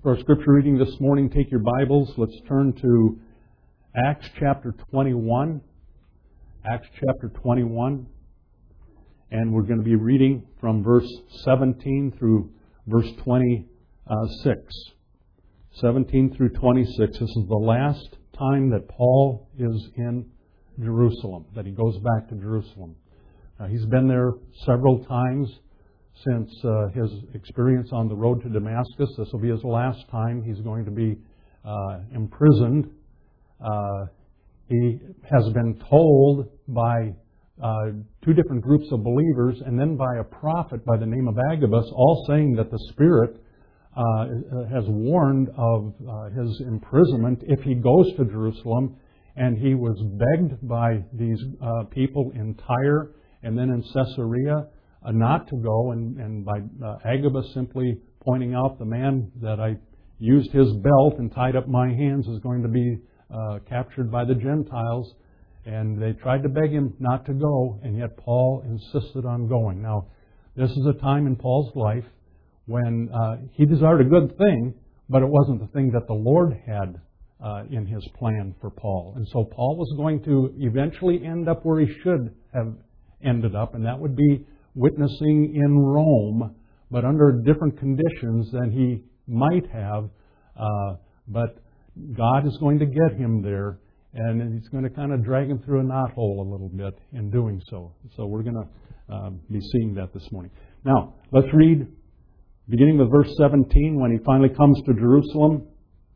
For our scripture reading this morning, take your Bibles. Let's turn to Acts chapter 21. Acts chapter 21. And we're going to be reading from verse 17 through verse 26. 17 through 26. This is the last time that Paul is in Jerusalem, that he goes back to Jerusalem. He's been there several times since his experience on the road to Damascus. This will be his last time. He's going to be imprisoned. He has been told by two different groups of believers and then by a prophet by the name of Agabus, all saying that the Spirit has warned of his imprisonment if he goes to Jerusalem. And he was begged by these people in Tyre and then in Caesarea not to go, and by Agabus simply pointing out the man that I used his belt and tied up my hands is going to be captured by the Gentiles. And they tried to beg him not to go, and yet Paul insisted on going. Now, this is a time in Paul's life when he desired a good thing, but it wasn't the thing that the Lord had in his plan for Paul. And so Paul was going to eventually end up where he should have ended up, and that would be witnessing in Rome, but under different conditions than he might have. But God is going to get him there, and He's going to kind of drag him through a knothole a little bit in doing so. So we're going to be seeing that this morning. Now, let's read, beginning with verse 17, when he finally comes to Jerusalem.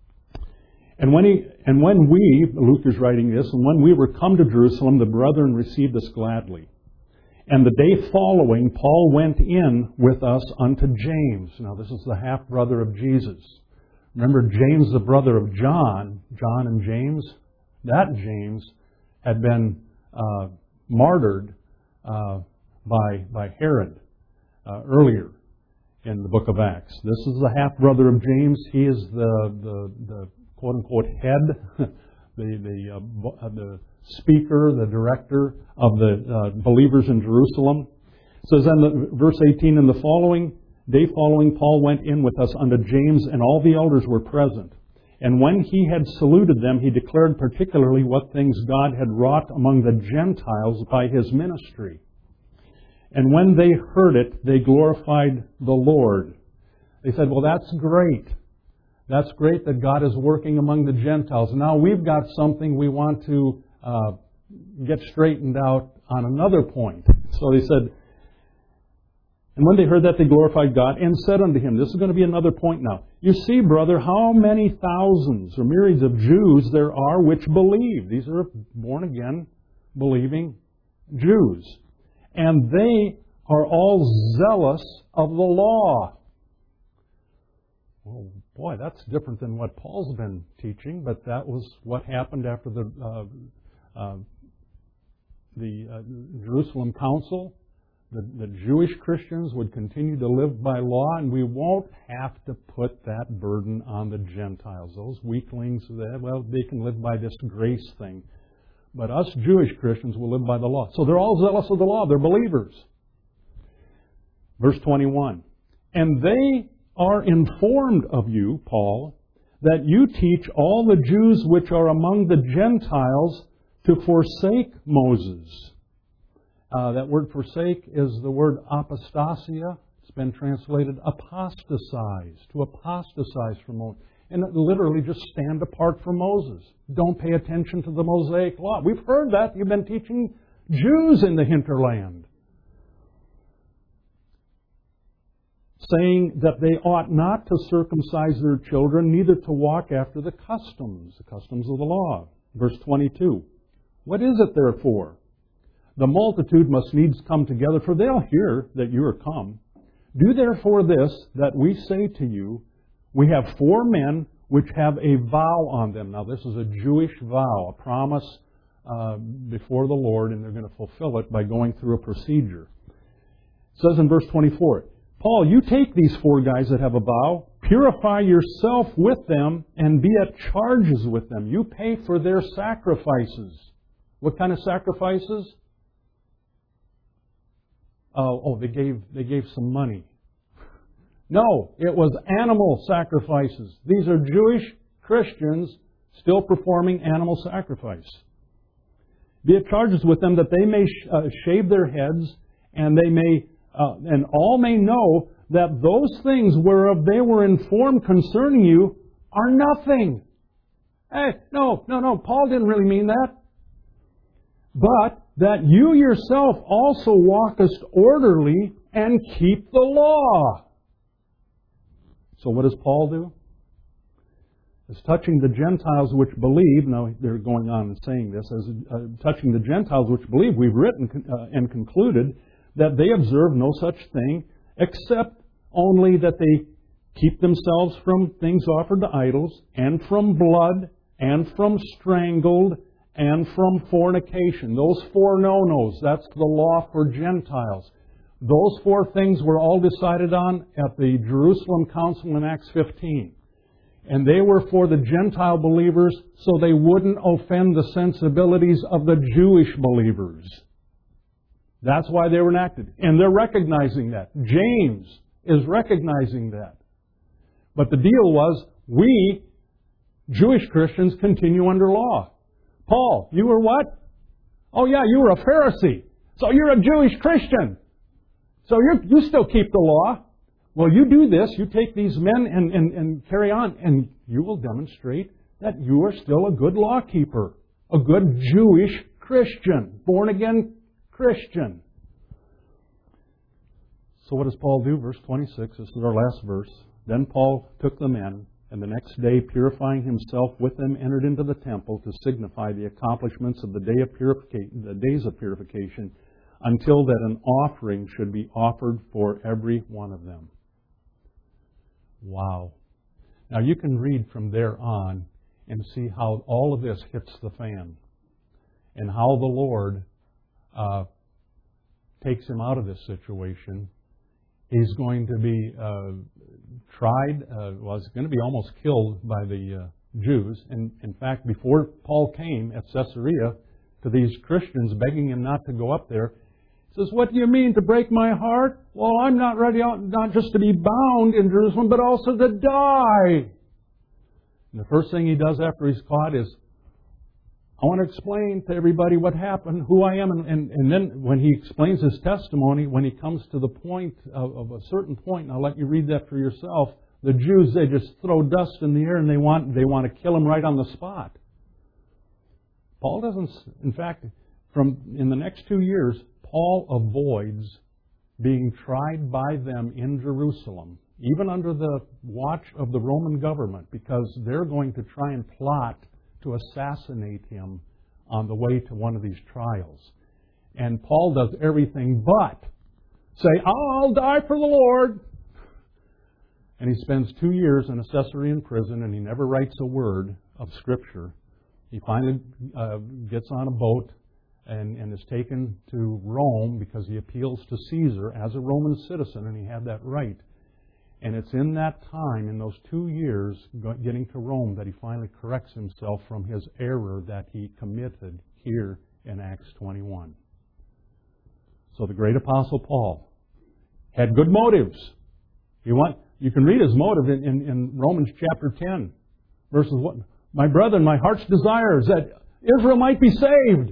And when we, Luke is writing this, and when we were come to Jerusalem, the brethren received us gladly. And the day following, Paul went in with us unto James. Now, this is the half-brother of Jesus. Remember, James, the brother of John and James, that James had been martyred by Herod earlier in the book of Acts. This is the half-brother of James. He is the quote-unquote head, the speaker, the director of the believers in Jerusalem. It says in verse 18, in the day following, Paul went in with us unto James, and all the elders were present. And when he had saluted them, he declared particularly what things God had wrought among the Gentiles by his ministry. And when they heard it, they glorified the Lord. They said, well, that's great. That's great that God is working among the Gentiles. Now we've got something we want to get straightened out on another point. So they said, and when they heard that, they glorified God and said unto him, this is going to be another point now. You see, brother, how many thousands or myriads of Jews there are which believe. These are born-again, believing Jews. And they are all zealous of the law. Well, boy, that's different than what Paul's been teaching, but that was what happened after the Jerusalem Council. The Jewish Christians would continue to live by law, and we won't have to put that burden on the Gentiles. Those weaklings, they can live by this grace thing. But us Jewish Christians will live by the law. So they're all zealous of the law. They're believers. Verse 21. And they are informed of you, Paul, that you teach all the Jews which are among the Gentiles to forsake Moses. That word forsake is the word apostasia. It's been translated apostatize, to apostatize from Moses. And literally just stand apart from Moses. Don't pay attention to the Mosaic law. We've heard that. You've been teaching Jews in the hinterland, saying that they ought not to circumcise their children, neither to walk after the customs of the law. Verse 22. What is it therefore? The multitude must needs come together, for they'll hear that you are come. Do therefore this, that we say to you, we have 4 men which have a vow on them. Now this is a Jewish vow, a promise before the Lord, and they're going to fulfill it by going through a procedure. It says in verse 24, Paul, you take these 4 guys that have a vow, purify yourself with them, and be at charges with them. You pay for their sacrifices. What kind of sacrifices? They gave some money. No, it was animal sacrifices. These are Jewish Christians still performing animal sacrifice. Be it charges with them that they may shave their heads, and they may, and all may know that those things whereof they were informed concerning you are nothing. Hey, no, Paul didn't really mean that. But that you yourself also walkest orderly and keep the law. So what does Paul do? As touching the Gentiles which believe, now they're going on and saying this, as touching the Gentiles which believe, we've written and concluded that they observe no such thing, except only that they keep themselves from things offered to idols, and from blood, and from strangled, and from fornication. Those 4 no-nos, that's the law for Gentiles. Those 4 things were all decided on at the Jerusalem Council in Acts 15. And they were for the Gentile believers so they wouldn't offend the sensibilities of the Jewish believers. That's why they were enacted. And they're recognizing that. James is recognizing that. But the deal was, we, Jewish Christians, continue under law. Paul, you were what? Oh yeah, you were a Pharisee. So you're a Jewish Christian. So you still keep the law. Well, you do this, you take these men and carry on, and you will demonstrate that you are still a good law keeper, a good Jewish Christian, born-again Christian. So what does Paul do? Verse 26, this is our last verse. Then Paul took the men, and the next day, purifying himself with them, entered into the temple to signify the accomplishments of the days of purification, until that an offering should be offered for every one of them. Wow. Now you can read from there on and see how all of this hits the fan, and how the Lord takes him out of this situation. He's going to be tried, he's going to be almost killed by the Jews. And in fact, before Paul came at Caesarea to these Christians begging him not to go up there, he says, "What do you mean to break my heart? Well, I'm not ready not just to be bound in Jerusalem, but also to die." And the first thing he does after he's caught is, I want to explain to everybody what happened, who I am. And then when he explains his testimony, when he comes to the point of a certain point, and I'll let you read that for yourself, the Jews, they just throw dust in the air and they want to kill him right on the spot. Paul doesn't, in fact, in the next 2 years, Paul avoids being tried by them in Jerusalem, even under the watch of the Roman government, because they're going to try and plot to assassinate him on the way to one of these trials. And Paul does everything but say, "I'll die for the Lord." And he spends 2 years in a Caesarean prison, and he never writes a word of Scripture. He finally gets on a boat and is taken to Rome because he appeals to Caesar as a Roman citizen, and he had that right. And it's in that time, in those 2 years, getting to Rome, that he finally corrects himself from his error that he committed here in Acts 21. So the great Apostle Paul had good motives. You can read his motive in Romans chapter 10, verses 1. "My brethren, my heart's desire is that Israel might be saved."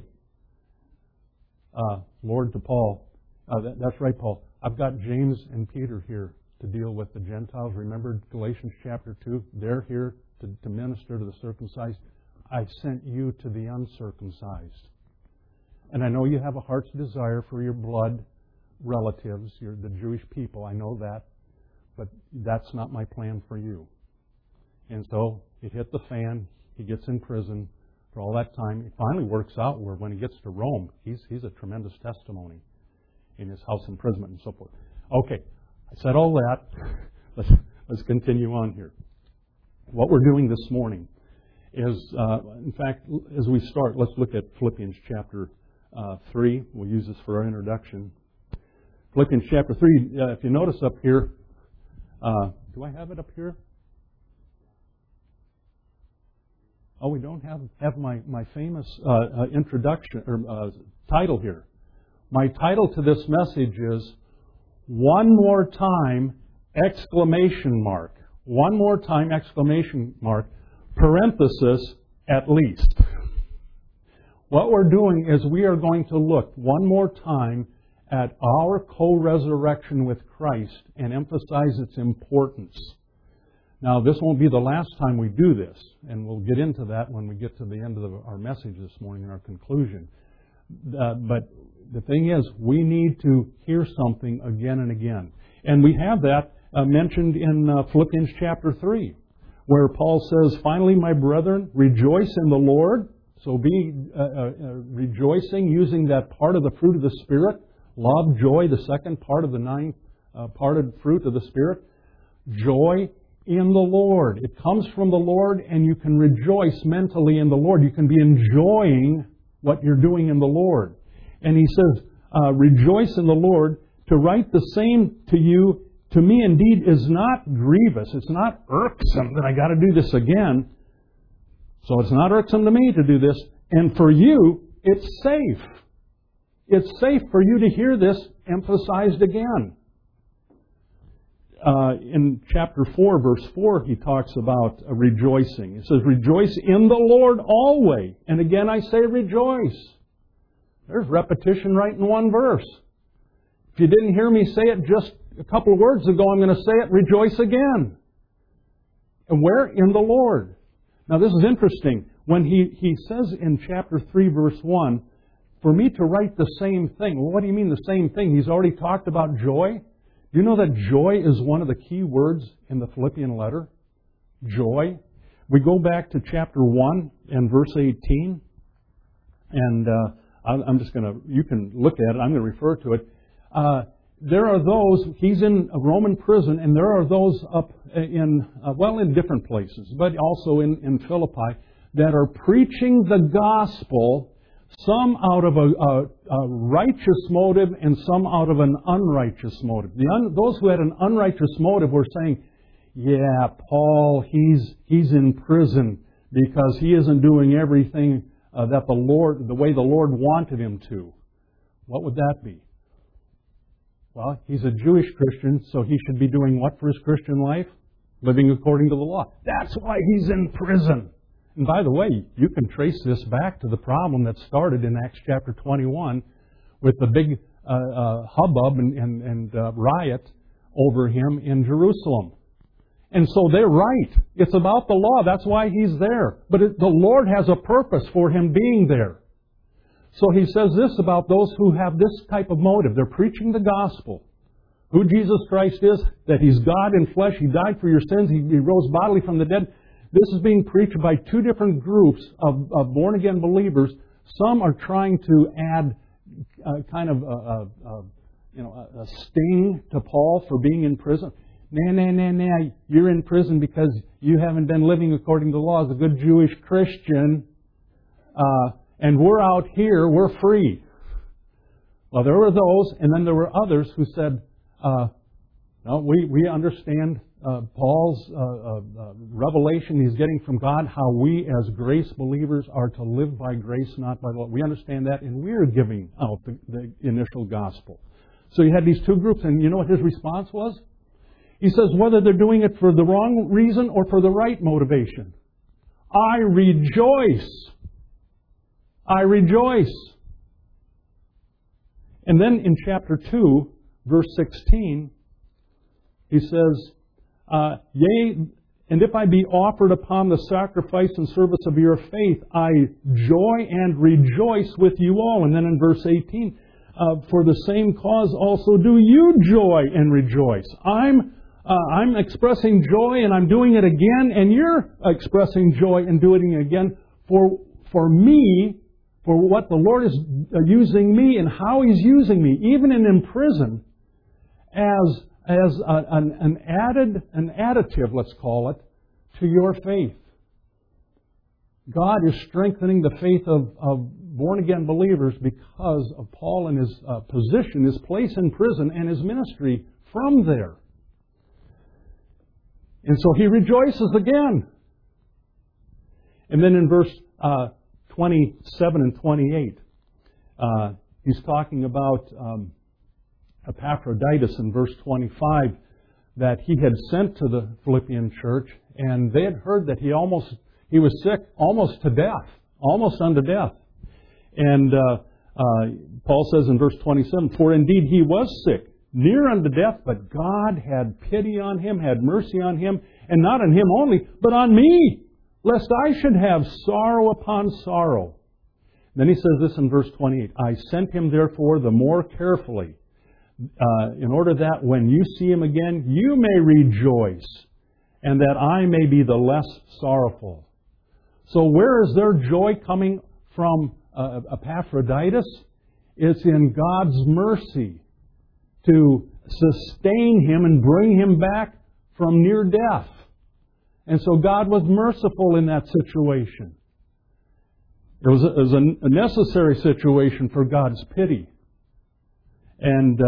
Lord, to Paul, that's right, Paul. I've got James and Peter here to deal with the Gentiles. Remember Galatians chapter 2? They're here to minister to the circumcised. I sent you to the uncircumcised. And I know you have a heart's desire for your blood relatives, the Jewish people. I know that. But that's not my plan for you. And so it hit the fan. He gets in prison for all that time. It finally works out where when he gets to Rome, he's a tremendous testimony in his house imprisonment and so forth. Okay, I said all that. Let's continue on here. What we're doing this morning is, in fact, as we start, let's look at Philippians chapter 3. We'll use this for our introduction. Philippians chapter 3, if you notice up here, do I have it up here? Oh, we don't have my famous introduction or title here. My title to this message is "One More Time exclamation mark. One more time, exclamation mark, parenthesis, at least. What we're doing is we are going to look one more time at our co-resurrection with Christ and emphasize its importance. Now, this won't be the last time we do this, and we'll get into that when we get to the end of our message this morning in our conclusion. But the thing is, we need to hear something again and again. And we have that mentioned in Philippians chapter 3, where Paul says, "Finally, my brethren, rejoice in the Lord." So be rejoicing, using that part of the fruit of the Spirit, love, joy, the second part of the nine-parted fruit of the Spirit. Joy in the Lord. It comes from the Lord, and you can rejoice mentally in the Lord. You can be enjoying what you're doing in the Lord. And he says, rejoice in the Lord. To write the same to you, to me indeed, is not grievous. It's not irksome that I got to do this again. So it's not irksome to me to do this. And for you, it's safe. It's safe for you to hear this emphasized again. In chapter 4, verse 4, he talks about rejoicing. He says, rejoice in the Lord always. And again I say rejoice. There's repetition right in one verse. If you didn't hear me say it just a couple of words ago, I'm going to say it, rejoice again. And where? In the Lord. Now this is interesting. When he says in chapter 3, verse 1, for me to write the same thing. Well, what do you mean the same thing? He's already talked about joy. Do you know that joy is one of the key words in the Philippian letter? Joy. We go back to chapter 1 and verse 18. And I'm just going to, you can look at it, I'm going to refer to it. There are those, he's in a Roman prison, and there are those up in different places, but also in Philippi, that are preaching the gospel, some out of a righteous motive and some out of an unrighteous motive. Those who had an unrighteous motive were saying, yeah, Paul, he's in prison because he isn't doing everything that the way the Lord wanted him to. What would that be? Well, he's a Jewish Christian, so he should be doing what for his Christian life? Living according to the law. That's why he's in prison. And by the way, you can trace this back to the problem that started in Acts chapter 21 with the big hubbub and riot over him in Jerusalem. And so they're right. It's about the law. That's why he's there. But the Lord has a purpose for him being there. So he says this about those who have this type of motive. They're preaching the gospel. Who Jesus Christ is, that He's God in flesh, He died for your sins, He rose bodily from the dead. This is being preached by two different groups of born-again believers. Some are trying to add kind of a sting to Paul for being in prison. Nah, you're in prison because you haven't been living according to the law as a good Jewish Christian. And we're out here, we're free. Well, there were those, and then there were others who said, no, we understand Paul's revelation he's getting from God, how we as grace believers are to live by grace, not by law. We understand that, and we're giving out the initial gospel. So you had these two groups, and you know what his response was? He says, whether they're doing it for the wrong reason or for the right motivation, I rejoice. I rejoice. And then in chapter 2, verse 16, he says, yea, and if I be offered upon the sacrifice and service of your faith, I joy and rejoice with you all. And then in verse 18, for the same cause also do you joy and rejoice. I'm expressing joy and I'm doing it again, and you're expressing joy and doing it again for me, for what the Lord is using me and how He's using me, even in prison, as an additive, let's call it, to your faith. God is strengthening the faith of born-again believers because of Paul and his position, his place in prison, and his ministry from there. And so he rejoices again. And then in verse 27 and 28, he's talking about Epaphroditus in verse 25. that he had sent to the Philippian church, and they had heard that he was sick almost to death, almost unto death. And Paul says in verse 27, "For indeed he was sick, near unto death, but God had pity on him, had mercy on him, and not on him only, but on me, lest I should have sorrow upon sorrow." Then he says this in verse 28, "I sent him therefore the more carefully, in order that when you see him again, you may rejoice, and that I may be the less sorrowful." So where is their joy coming from Epaphroditus? It's in God's mercy to sustain him and bring him back from near death. And so God was merciful in that situation. It was a necessary situation for God's pity. And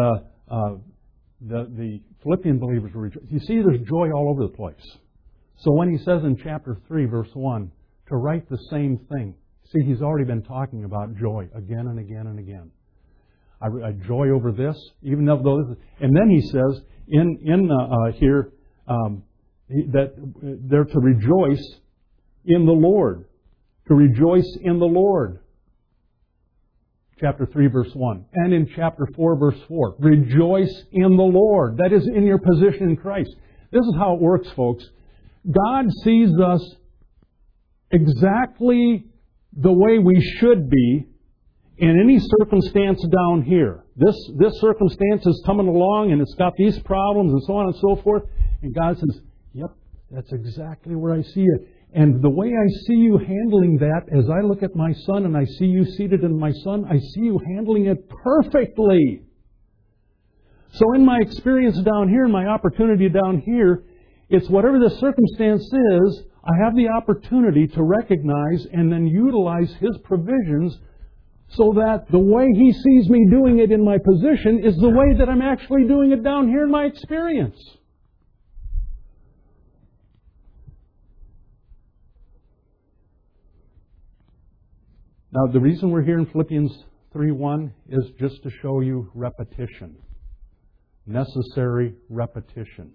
the Philippian believers were rejoicing. You see, there's joy all over the place. So when he says in chapter 3, verse 1, to write the same thing, see, he's already been talking about joy again and again and again. I joy over this, even though this. And then he says here that they're to rejoice in the Lord. To rejoice in the Lord. Chapter 3, verse 1. And in chapter 4, verse 4. Rejoice in the Lord. That is, in your position in Christ. This is how it works, folks. God sees us exactly the way we should be in any circumstance down here. This circumstance is coming along and it's got these problems and so on and so forth. And God says, "Yep, that's exactly where I see it. And the way I see you handling that, as I look at my son and I see you seated in my son, I see you handling it perfectly." So in my experience down here, in my opportunity down here, it's whatever the circumstance is, I have the opportunity to recognize and then utilize His provisions so that the way He sees me doing it in my position is the way that I'm actually doing it down here in my experience. Now, the reason we're here in Philippians 3:1 is just to show you repetition. Necessary repetition.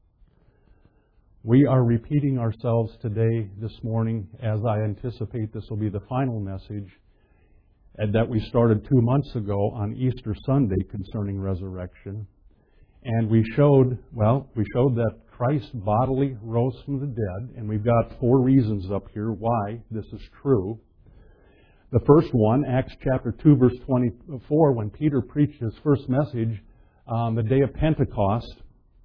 We are repeating ourselves today, this morning, as I anticipate this will be the final message that we started 2 months ago on Easter Sunday concerning resurrection. And we showed that Christ bodily rose from the dead, and we've got 4 reasons up here why this is true. The first one, Acts chapter 2, verse 24, when Peter preached his first message on the day of Pentecost,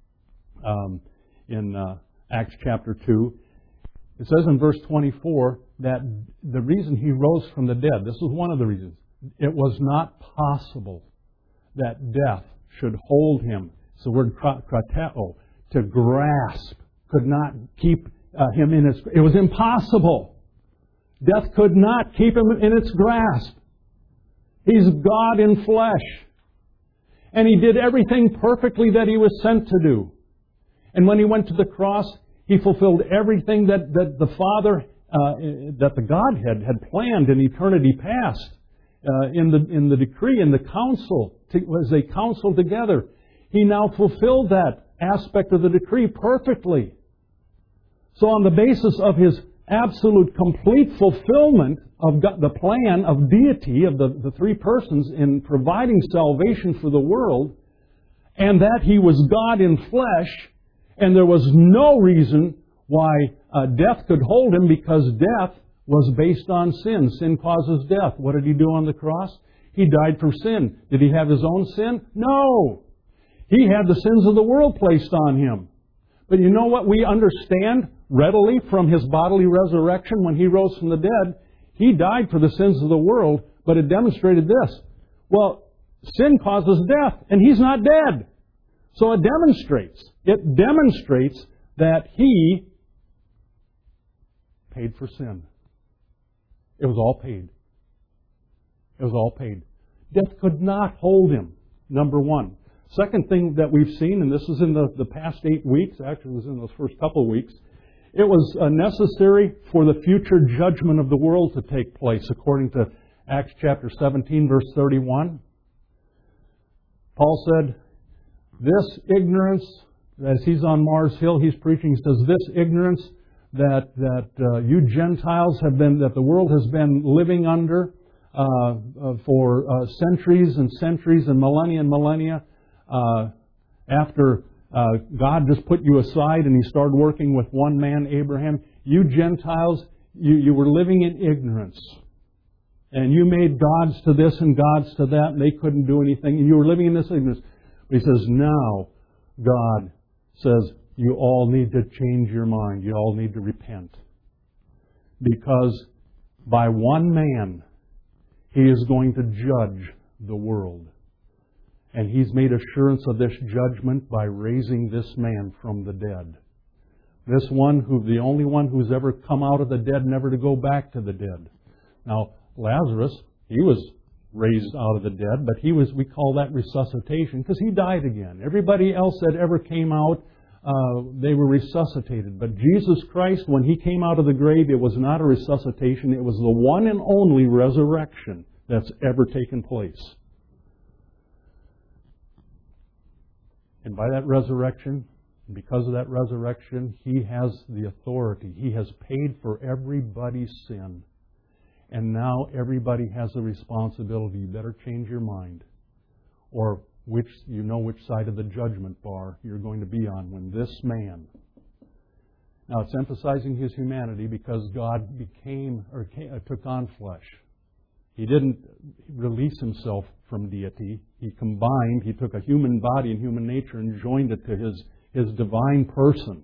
in Acts chapter 2, it says in verse 24 that the reason he rose from the dead, this was one of the reasons, it was not possible that death should hold him. It's the word krateo, to grasp, could not keep him in his... It was impossible. Death could not keep him in its grasp. He's God in flesh. And He did everything perfectly that He was sent to do. And when He went to the cross, He fulfilled everything that the Father, that the Godhead had planned in eternity past, in the decree, in the council, as they counseled together. He now fulfilled that aspect of the decree perfectly. So on the basis of His absolute complete fulfillment of God, the plan of deity of the 3 persons in providing salvation for the world, and that He was God in flesh, and there was no reason why death could hold Him, because death was based on sin. Sin causes death. What did He do on the cross? He died for sin. Did He have His own sin? No. He had the sins of the world placed on Him. But you know what we understand readily from His bodily resurrection when He rose from the dead? He died for the sins of the world, but it demonstrated this. Well, sin causes death, and He's not dead. So it demonstrates that He paid for sin. It was all paid. It was all paid. Death could not hold Him, number one. Second thing that we've seen, and this is in the past 8 weeks, actually it was in those first couple of weeks, it was necessary for the future judgment of the world to take place, according to Acts chapter 17, verse 31. Paul said, "This ignorance as he's on Mars Hill, he's preaching, he says, this ignorance that you Gentiles have been, that the world has been living under for centuries and centuries and millennia, after God just put you aside and He started working with one man, Abraham, you Gentiles, you were living in ignorance. And you made gods to this and gods to that, and they couldn't do anything, and you were living in this ignorance. But He says, now God says, you all need to change your mind. You all need to repent. Because by one man, He is going to judge the world. And He's made assurance of this judgment by raising this man from the dead. This one, the only one who's ever come out of the dead, never to go back to the dead. Now, Lazarus, he was raised out of the dead, but we call that resuscitation because he died again. Everybody else that ever came out, they were resuscitated. But Jesus Christ, when He came out of the grave, it was not a resuscitation. It was the one and only resurrection that's ever taken place. And by that resurrection, because of that resurrection, He has the authority. He has paid for everybody's sin. And now everybody has the responsibility. You better change your mind. Or which side of the judgment bar you're going to be on when this man. Now it's emphasizing His humanity because God took on flesh. He didn't release Himself from deity. He took a human body and human nature and joined it to His divine person.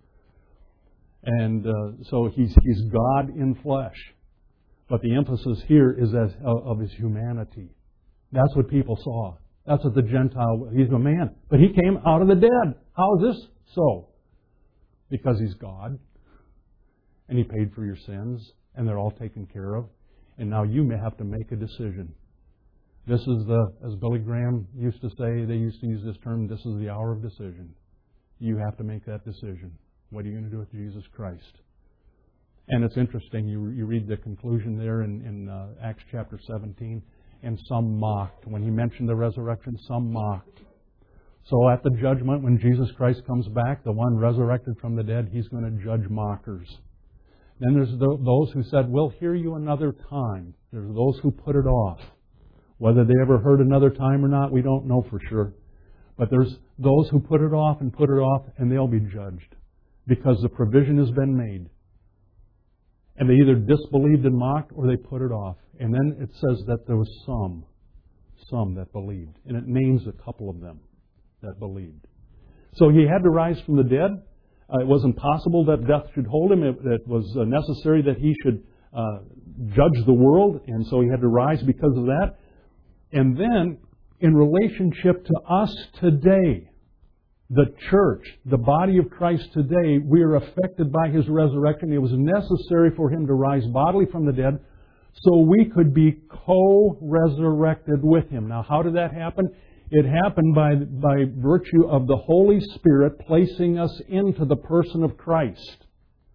And so He's God in flesh. But the emphasis here is of His humanity. That's what people saw. That's what the Gentile, He's a man. But He came out of the dead. How is this so? Because He's God. And He paid for your sins. And they're all taken care of. And now you may have to make a decision. This is as Billy Graham used to say, they used to use this term, this is the hour of decision. You have to make that decision. What are you going to do with Jesus Christ? And it's interesting, you read the conclusion there in Acts chapter 17, and some mocked. When He mentioned the resurrection, some mocked. So at the judgment, when Jesus Christ comes back, the one resurrected from the dead, He's going to judge mockers. Then there's those who said, we'll hear you another time. There's those who put it off. Whether they ever heard another time or not, we don't know for sure. But there's those who put it off, and they'll be judged. Because the provision has been made. And they either disbelieved and mocked, or they put it off. And then it says that there was some that believed. And it names a couple of them that believed. So He had to rise from the dead. It wasn't possible that death should hold Him. It was necessary that He should judge the world. And so He had to rise because of that. And then, in relationship to us today, the church, the body of Christ today, we are affected by His resurrection. It was necessary for Him to rise bodily from the dead so we could be co-resurrected with Him. Now, how did that happen? It happened by virtue of the Holy Spirit placing us into the person of Christ.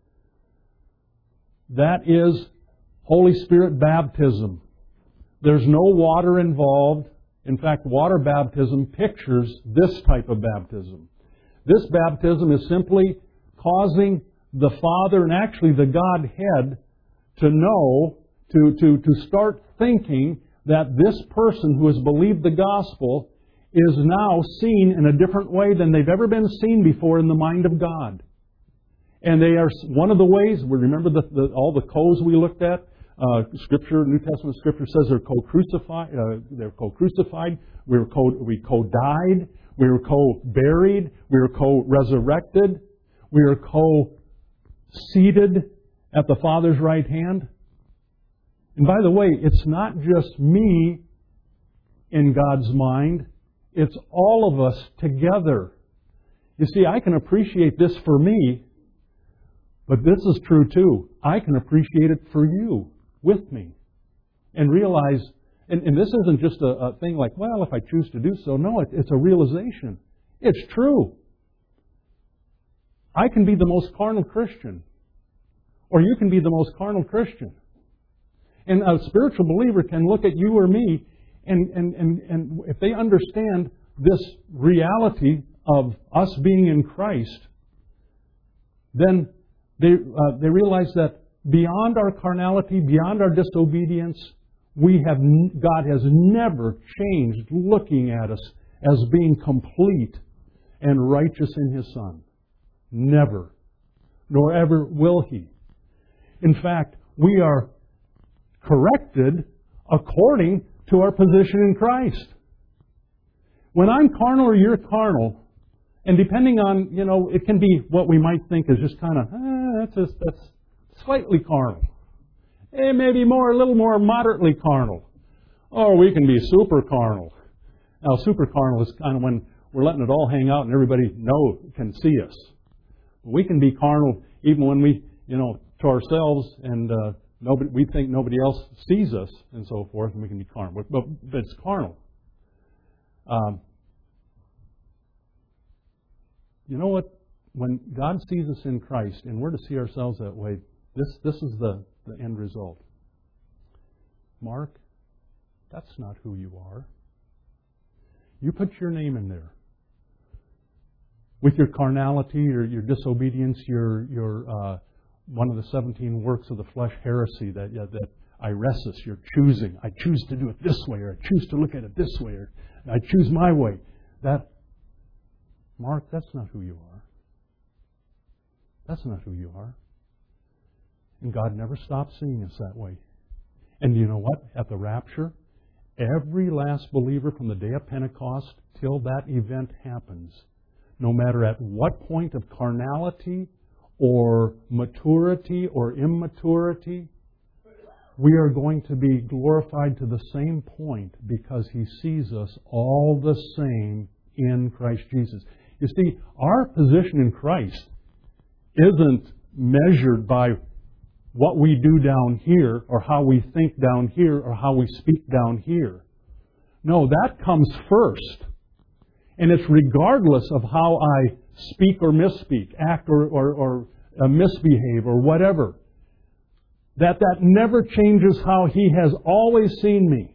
That is Holy Spirit baptism. There's no water involved. In fact, water baptism pictures this type of baptism. This baptism is simply causing the Father and actually the Godhead to know, to start thinking that this person who has believed the gospel is now seen in a different way than they've ever been seen before in the mind of God. And they are one of the ways, we remember all the co's we looked at. Scripture, New Testament Scripture says they're co-crucified. We co-died. We were co-buried. We were co-resurrected. We were co-seated at the Father's right hand. And by the way, it's not just me in God's mind. It's all of us together. You see, I can appreciate this for me, but this is true too. I can appreciate it for you with me. And realize, and this isn't just a thing like, well, if I choose to do so. No, it's a realization. It's true. I can be the most carnal Christian. Or you can be the most carnal Christian. And a spiritual believer can look at you or me, and if they understand this reality of us being in Christ, then they realize that beyond our carnality, beyond our disobedience, God has never changed looking at us as being complete and righteous in His Son. Never. Nor ever will He. In fact, we are corrected according to our position in Christ. When I'm carnal or you're carnal, and depending on, it can be what we might think is just kind of, that's slightly carnal. Maybe a little more moderately carnal. Or we can be super carnal. Now, super carnal is kind of when we're letting it all hang out and everybody can see us. We can be carnal even when we, to ourselves and we think nobody else sees us and so forth, and we can be carnal. But it's carnal. You know what? When God sees us in Christ, and we're to see ourselves that way, this is the end result. Mark, that's not who you are. You put your name in there. With your carnality, your disobedience, your one of the 17 works of the flesh heresy, that iresis, you're choosing. I choose to do it this way, or I choose to look at it this way, or I choose my way. Mark, that's not who you are. That's not who you are. And God never stops seeing us that way. And you know what? At the rapture, every last believer from the day of Pentecost till that event happens, no matter at what point of carnality or maturity or immaturity, we are going to be glorified to the same point because He sees us all the same in Christ Jesus. You see, our position in Christ isn't measured by what we do down here or how we think down here or how we speak down here. No, that comes first. And it's regardless of how I speak or misspeak, act or misbehave or whatever. That never changes how He has always seen me.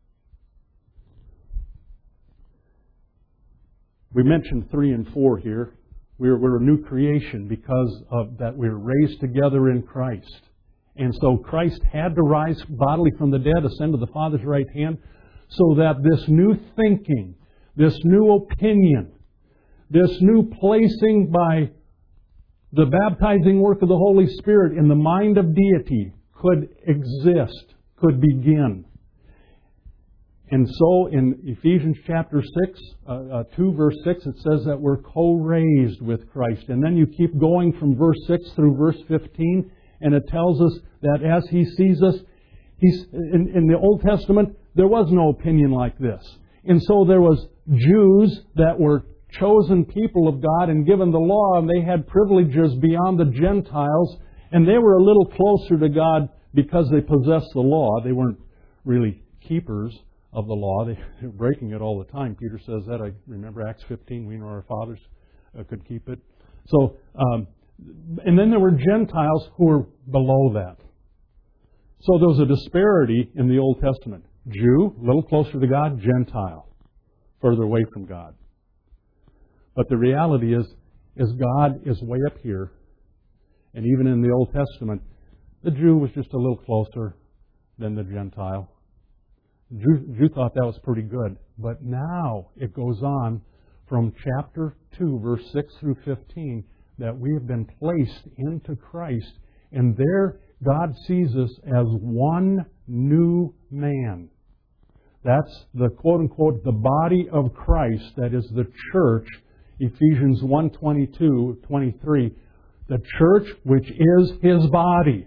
We mentioned 3 and 4 here. We're a new creation because of that we're raised together in Christ. And so Christ had to rise bodily from the dead, ascend to the Father's right hand, so that this new thinking, this new opinion, this new placing by the baptizing work of the Holy Spirit in the mind of deity could exist, could begin. And so in Ephesians chapter 2 verse 6, it says that we're co-raised with Christ. And then you keep going from verse 6 through verse 15, and it tells us that as He sees us, in the Old Testament, there was no opinion like this. And so there was Jews that were chosen people of God and given the law, and they had privileges beyond the Gentiles, and they were a little closer to God because they possessed the law. They weren't really keepers of the law. They were breaking it all the time. Peter says that. I remember Acts 15. We know our fathers could keep it. So, and then there were Gentiles who were below that. So there was a disparity in the Old Testament. Jew, a little closer to God. Gentile, further away from God. But the reality is God is way up here. And even in the Old Testament, the Jew was just a little closer than the Gentile. Jew thought that was pretty good. But now it goes on from chapter 2, verse 6 through 15, that we have been placed into Christ. And there God sees us as one new man. That's the quote-unquote the body of Christ, that is the church, Ephesians 1:22, 23. The church which is His body.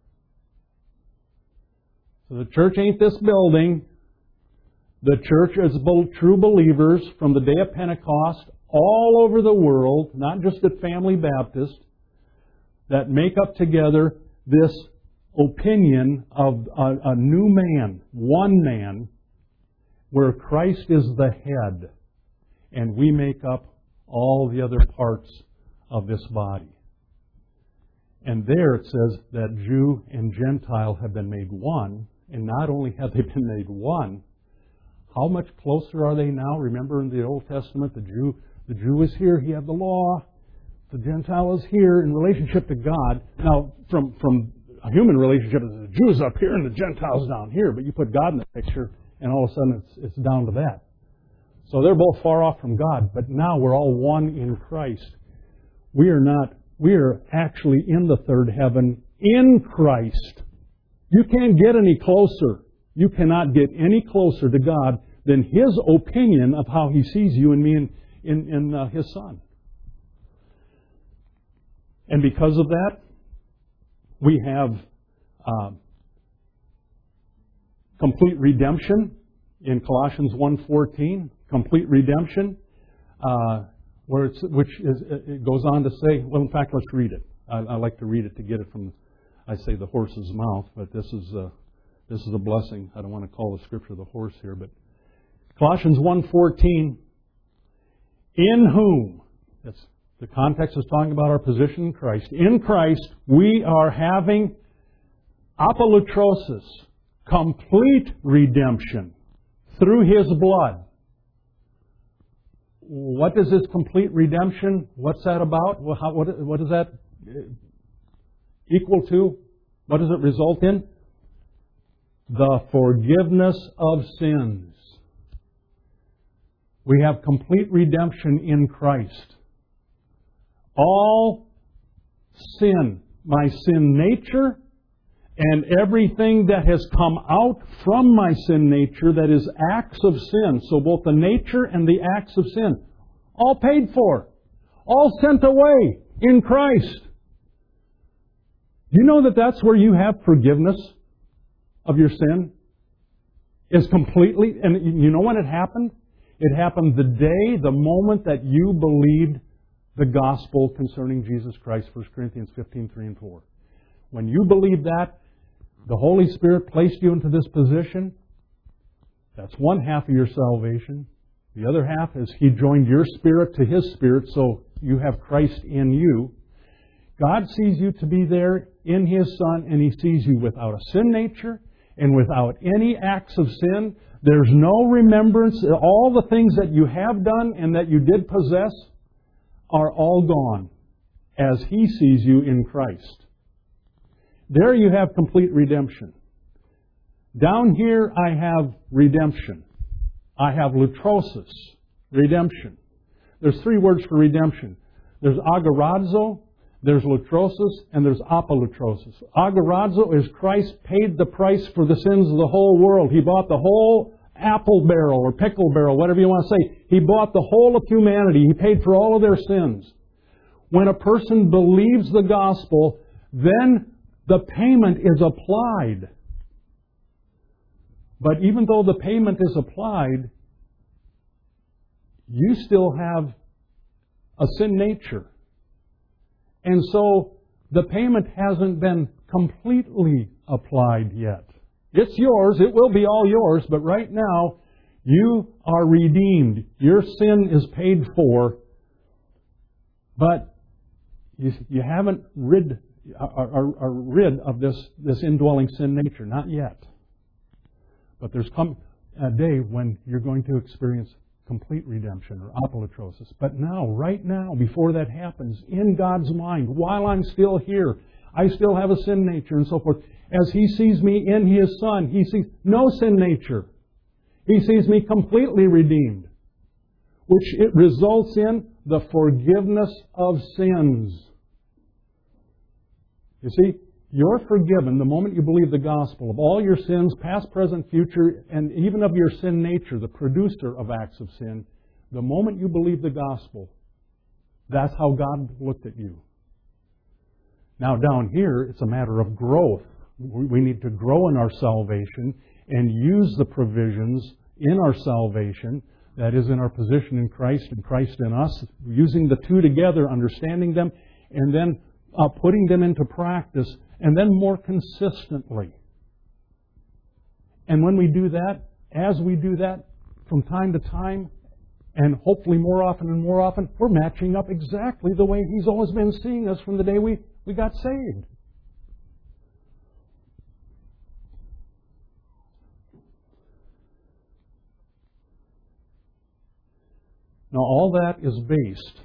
So the church ain't this building. The church is true believers from the day of Pentecost all over the world, not just at Family Baptist, that make up together this opinion of a new man, one man, where Christ is the head, and we make up all the other parts of this body. And there it says that Jew and Gentile have been made one, and not only have they been made one, how much closer are they now? Remember in the Old Testament, the Jew The Jew is here, he had the law. The Gentile is here in relationship to God. Now, from a human relationship, the Jew's up here and the Gentile's down here. But you put God in the picture, and all of a sudden it's down to that. So they're both far off from God. But now we're all one in Christ. We are actually in the third heaven in Christ. You can't get any closer. You cannot get any closer to God than His opinion of how He sees you and me in His Son. And because of that, we have complete redemption in Colossians 1:14. Complete redemption, it goes on to say. Well, in fact, let's read it. I like to read it to get it from, I say, the horse's mouth. But this is a blessing. I don't want to call the Scripture the horse here, but Colossians 1:14. In whom, the context is talking about our position in Christ. In Christ, we are having apolutrosis, complete redemption, through His blood. What is this complete redemption? What's that about? What does that equal to? What does it result in? The forgiveness of sins. We have complete redemption in Christ. All sin, my sin nature, and everything that has come out from my sin nature that is acts of sin. So both the nature and the acts of sin, all paid for, all sent away in Christ. You know that that's where you have forgiveness of your sin? Is completely, and you know when it happened? It happened the moment that you believed the gospel concerning Jesus Christ, 1 Corinthians 15:3 and 4. When you believed that, the Holy Spirit placed you into this position. That's one half of your salvation. The other half is He joined your spirit to His Spirit, so you have Christ in you. God sees you to be there in His Son, and He sees you without a sin nature and without any acts of sin. There's no remembrance. All the things that you have done and that you did possess are all gone as He sees you in Christ. There you have complete redemption. Down here I have redemption. I have lutrosis, redemption. There's three words for redemption. There's agorazo, there's lutrosis, and there's apolutrosis. Agorazo is Christ paid the price for the sins of the whole world. He bought the whole apple barrel or pickle barrel, whatever you want to say. He bought the whole of humanity. He paid for all of their sins. When a person believes the gospel, then the payment is applied. But even though the payment is applied, you still have a sin nature. And so the payment hasn't been completely applied yet. It's yours. It will be all yours. But right now, you are redeemed. Your sin is paid for. But you haven't are rid of this indwelling sin nature. Not yet. But there's come a day when you're going to experience complete redemption or apolutrosis. But now, right now, before that happens, in God's mind, while I'm still here, I still have a sin nature and so forth. As He sees me in His Son, He sees no sin nature. He sees me completely redeemed, which it results in the forgiveness of sins. You see, you're forgiven the moment you believe the gospel of all your sins, past, present, future, and even of your sin nature, the producer of acts of sin. The moment you believe the gospel, that's how God looked at you. Now down here, it's a matter of growth. We need to grow in our salvation and use the provisions in our salvation, that is in our position in Christ and Christ in us, using the two together, understanding them, and then putting them into practice, and then more consistently. And when we do that, as we do that from time to time, and hopefully more often and more often, we're matching up exactly the way He's always been seeing us from the day we got saved. Now, all that is based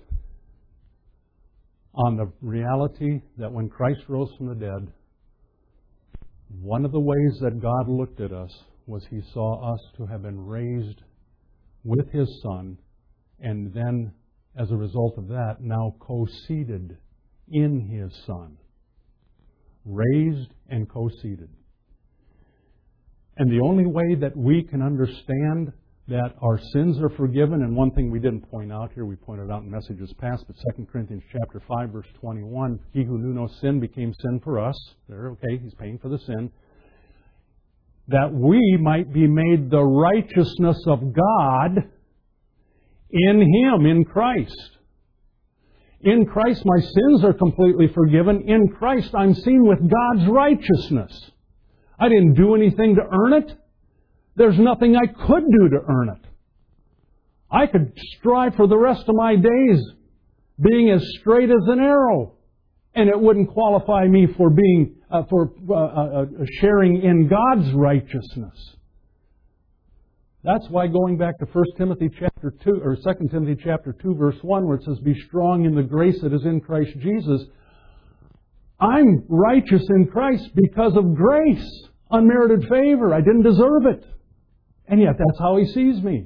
on the reality that when Christ rose from the dead, one of the ways that God looked at us was He saw us to have been raised with His Son, and then, as a result of that, now co-seated in His Son. Raised and co-seated. And the only way that we can understand that our sins are forgiven, and one thing we didn't point out here, we pointed out in messages past, but 2 Corinthians chapter 5, verse 21, He who knew no sin became sin for us. There, okay, He's paying for the sin. That we might be made the righteousness of God in Him, in Christ. In Christ my sins are completely forgiven. In Christ I'm seen with God's righteousness. I didn't do anything to earn it. There's nothing I could do to earn it. I could strive for the rest of my days being as straight as an arrow, and it wouldn't qualify me for being sharing in God's righteousness. That's why going back to 1 Timothy chapter 2 or 2 Timothy chapter 2 verse 1, where it says, "Be strong in the grace that is in Christ Jesus." I'm righteous in Christ because of grace, unmerited favor. I didn't deserve it. And yet that's how He sees me.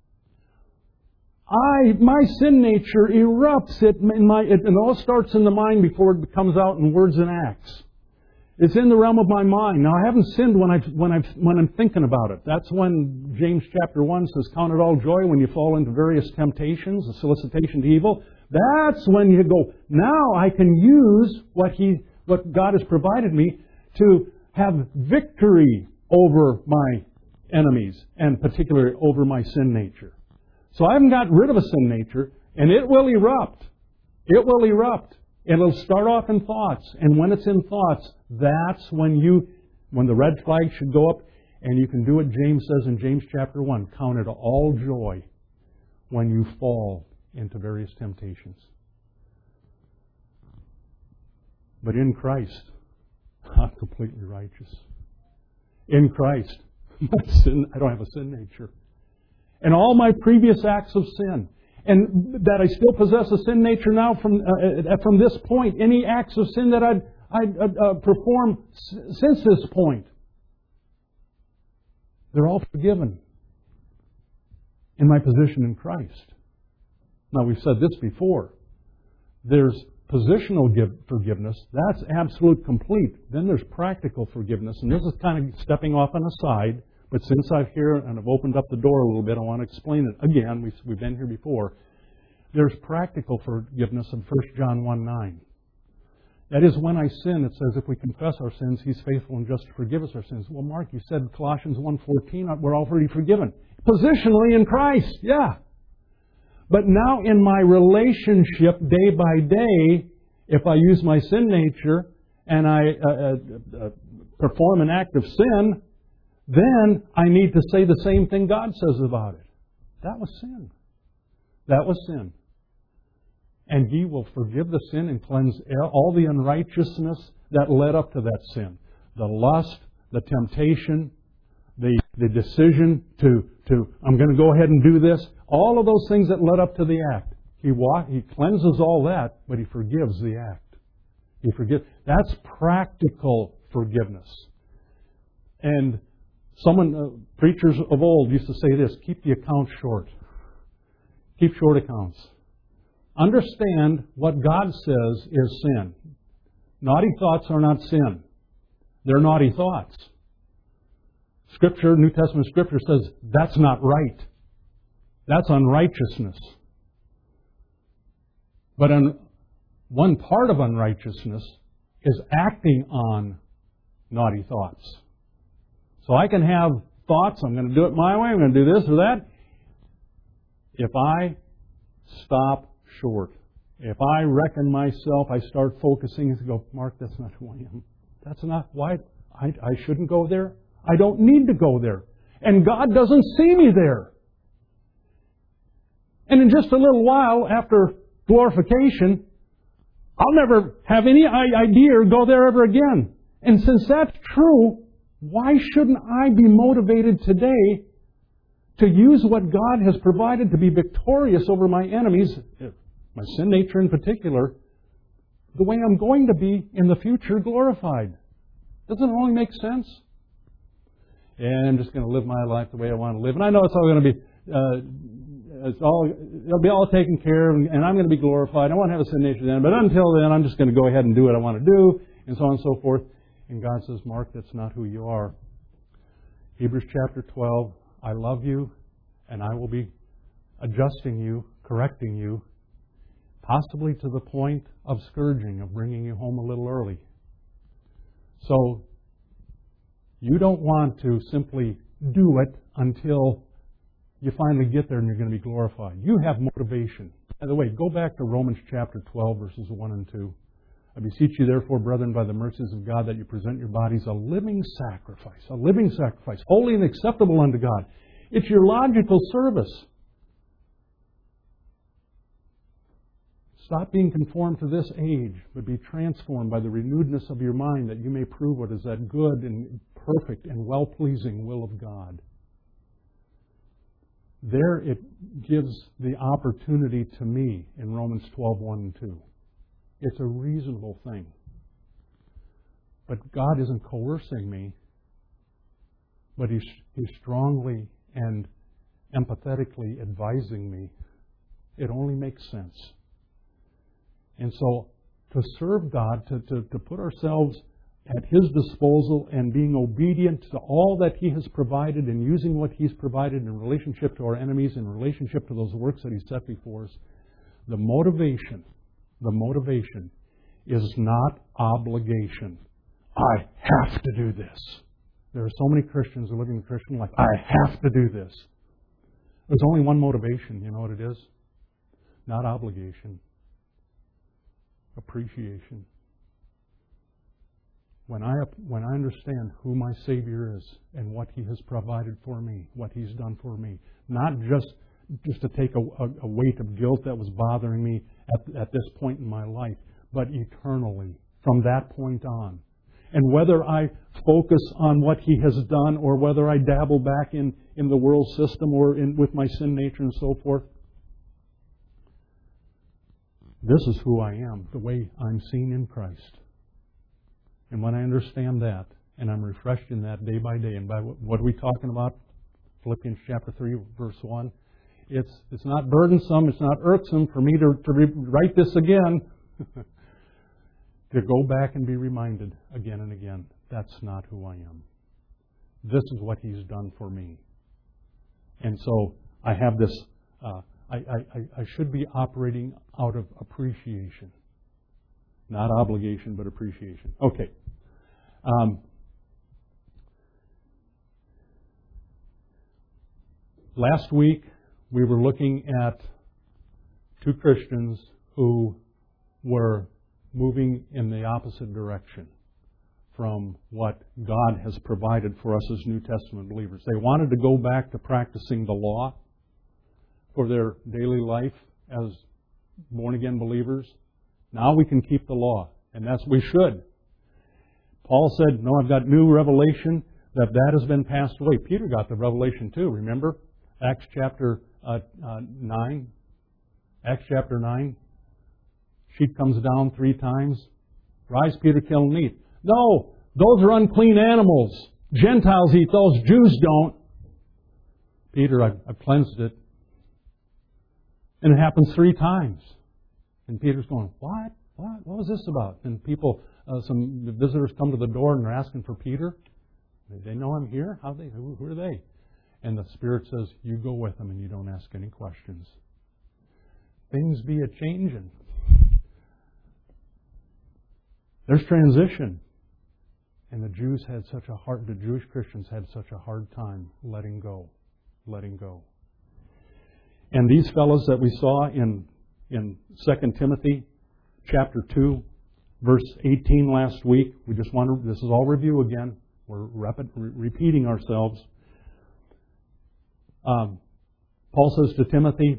My sin nature erupts. It all starts in the mind before it comes out in words and acts. It's in the realm of my mind. Now, I haven't sinned when I'm thinking about it. That's when James chapter 1 says, "Count it all joy when you fall into various temptations, a solicitation to evil." That's when you go, now I can use what God has provided me to have victory over my enemies, and particularly over my sin nature. So I haven't got rid of a sin nature, and it will erupt. It will erupt. It'll start off in thoughts, and when it's in thoughts, that's when the red flag should go up, and you can do what James says in James chapter 1. Count it all joy when you fall into various temptations. But in Christ, I'm completely righteous. In Christ, I don't have a sin nature. And all my previous acts of sin, and that I still possess a sin nature now from this point, any acts of sin that I'd performed since this point, they're all forgiven in my position in Christ. Now, we've said this before. There's positional forgiveness. That's absolute complete. Then there's practical forgiveness. And this is kind of stepping off on a side. But since I'm here and I've opened up the door a little bit, I want to explain it again. We've been here before. There's practical forgiveness in 1 John 1:9. That is, when I sin, it says if we confess our sins, He's faithful and just to forgive us our sins. Well, Mark, you said Colossians 1:14, we're already forgiven. Positionally in Christ, yeah. But now in my relationship day by day, if I use my sin nature and I perform an act of sin, then I need to say the same thing God says about it. That was sin. That was sin. And He will forgive the sin and cleanse all the unrighteousness that led up to that sin. The lust, the temptation, the decision to I'm going to go ahead and do this. All of those things that led up to the act. He cleanses all that, but He forgives the act. He forgives. That's practical forgiveness. And preachers of old used to say this: keep the accounts short. Keep short accounts. Understand what God says is sin. Naughty thoughts are not sin. They're naughty thoughts. Scripture, New Testament Scripture says that's not right. That's unrighteousness. But one part of unrighteousness is acting on naughty thoughts. So I can have thoughts, I'm going to do it my way, I'm going to do this or that. If I stop short, if I reckon myself, I start focusing and go, Mark, that's not who I am. That's not why I shouldn't go there. I don't need to go there. And God doesn't see me there. And in just a little while after glorification, I'll never have any idea or go there ever again. And since that's true, why shouldn't I be motivated today to use what God has provided to be victorious over my enemies, my sin nature in particular, the way I'm going to be in the future glorified. Doesn't it only make sense? And I'm just going to live my life the way I want to live. And I know it's all going to be, it'll be all taken care of, and I'm going to be glorified. I won't have a sin nature then. But until then, I'm just going to go ahead and do what I want to do, and so on and so forth. And God says, Mark, that's not who you are. Hebrews chapter 12, I love you, and I will be adjusting you, correcting you, possibly to the point of scourging, of bringing you home a little early. So, you don't want to simply do it until you finally get there and you're going to be glorified. You have motivation. By the way, go back to Romans chapter 12, verses 1 and 2. I beseech you, therefore, brethren, by the mercies of God, that you present your bodies a living sacrifice, holy and acceptable unto God. It's your logical service. Stop being conformed to this age, but be transformed by the renewedness of your mind, that you may prove what is that good and perfect and well-pleasing will of God. There it gives the opportunity to me in Romans 12, 1 and 2. It's a reasonable thing. But God isn't coercing me, but He's strongly and empathetically advising me. It only makes sense. And so, to serve God, to put ourselves at His disposal and being obedient to all that He has provided and using what He's provided in relationship to our enemies, in relationship to those works that He set before us, the motivation is not obligation. I have to do this. There are so many Christians who are living the Christian life. I have to do this. There's only one motivation. You know what it is? Not obligation. Appreciation. When I understand who my Savior is and what He has provided for me, what He's done for me, not just to take a weight of guilt that was bothering me at this point in my life, but eternally, from that point on. And whether I focus on what He has done or whether I dabble back in the world system or with my sin nature and so forth, this is who I am, the way I'm seen in Christ. And when I understand that, and I'm refreshed in that day by day, and by what are we talking about? Philippians chapter 3, verse 1. It's not burdensome, it's not irksome for me to write this again. To go back and be reminded again and again, that's not who I am. This is what He's done for me. And so I have this, I should be operating out of appreciation. Not obligation, but appreciation. Okay. Last week, we were looking at two Christians who were moving in the opposite direction from what God has provided for us as New Testament believers. They wanted to go back to practicing the law for their daily life as born-again believers. Now we can keep the law, and we should. Paul said, no, I've got new revelation, that has been passed away. Peter got the revelation too, remember? Acts chapter 9. Acts chapter 9. Sheep comes down 3 times. Rise, Peter, kill and eat. No, those are unclean animals. Gentiles eat those, Jews don't. Peter, I've cleansed it. And it happens 3 times. And Peter's going, what? What was this about? And people, some visitors come to the door and they're asking for Peter. They know I'm here? Who are they? And the Spirit says, you go with them and you don't ask any questions. Things be a-changing. There's transition. And the Jewish Christians had such a hard time letting go. And these fellows that we saw in 2 Timothy chapter 2, verse 18 last week, this is all review again. We're repeating ourselves. Paul says to Timothy,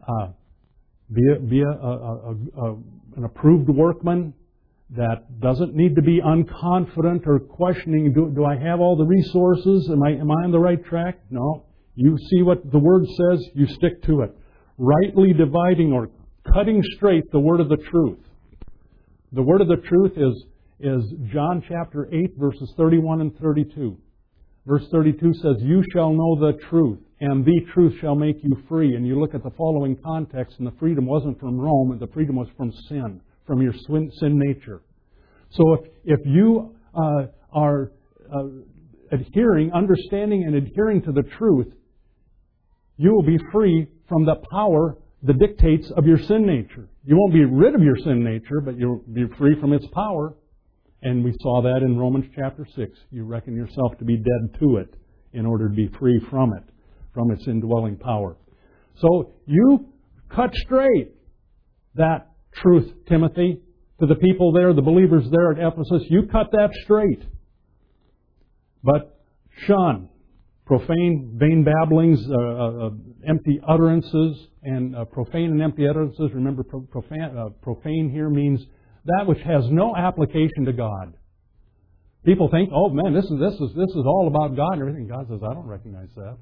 be an approved workman that doesn't need to be unconfident or questioning, do I have all the resources? Am I on the right track? No. You see what the Word says, you stick to it. Rightly dividing or cutting straight the word of the truth. The word of the truth is John chapter 8, verses 31 and 32. Verse 32 says, "You shall know the truth, and the truth shall make you free." And you look at the following context, and the freedom wasn't from Rome, and the freedom was from sin, from your sin nature. So if you are understanding and adhering to the truth, you will be free from the power, the dictates of your sin nature. You won't be rid of your sin nature, but you'll be free from its power. And we saw that in Romans chapter 6. You reckon yourself to be dead to it in order to be free from it, from its indwelling power. So you cut straight that truth, Timothy, to the people there, the believers there at Ephesus. You cut that straight. But shun profane, vain babblings, empty utterances, and profane and empty utterances. Remember, profane here means that which has no application to God. People think, "Oh man, this is all about God and everything." God says, "I don't recognize that."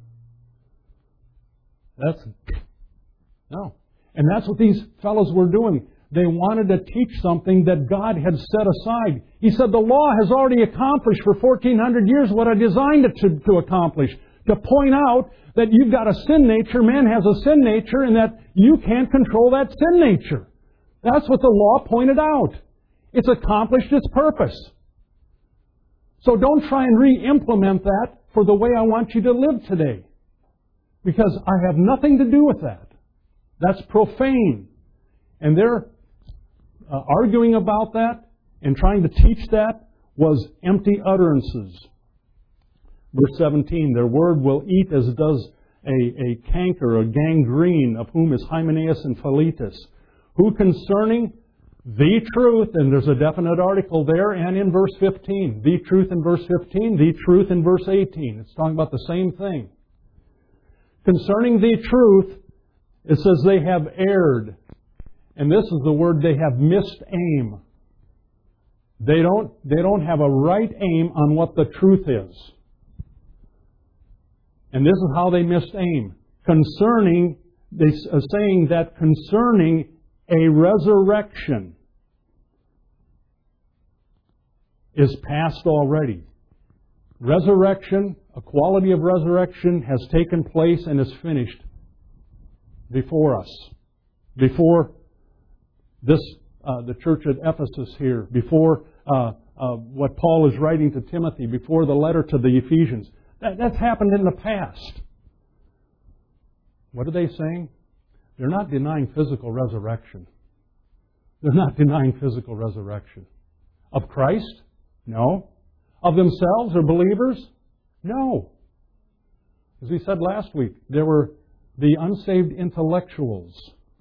No. And that's what these fellows were doing. They wanted to teach something that God had set aside. He said, "The law has already accomplished for 1400 years what I designed it to accomplish." To point out that you've got a sin nature, man has a sin nature, and that you can't control that sin nature. That's what the law pointed out. It's accomplished its purpose. So don't try and re-implement that for the way I want you to live today. Because I have nothing to do with that. That's profane. And their arguing about that and trying to teach that was empty utterances. Verse 17, "Their word will eat as does a canker, a gangrene, of whom is Hymenaeus and Philetus, who concerning the truth," and there's a definite article there, and in verse 15. The truth in verse 15, the truth in verse 18. It's talking about the same thing. Concerning the truth, it says they have erred. And this is the word, they have missed aim. They don't have a right aim on what the truth is. And this is how they missed aim. Concerning, saying that concerning a resurrection is past already. Resurrection, a quality of resurrection has taken place and is finished before us. Before this, the church at Ephesus here, before what Paul is writing to Timothy, before the letter to the Ephesians. That's happened in the past. What are they saying? They're not denying physical resurrection. They're not denying physical resurrection. Of Christ? No. Of themselves or believers? No. As we said last week, there were the unsaved intellectuals.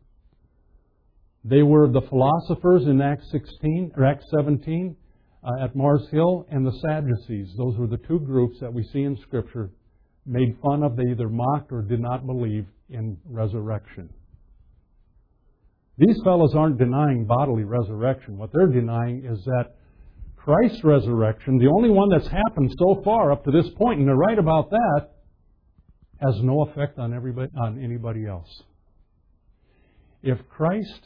They were the philosophers in Acts 17 at Mars Hill, and the Sadducees. Those were the two groups that we see in Scripture made fun of. They either mocked or did not believe in resurrection. These fellows aren't denying bodily resurrection. What they're denying is that Christ's resurrection, the only one that's happened so far up to this point, and they're right about that, has no effect on anybody else. If Christ,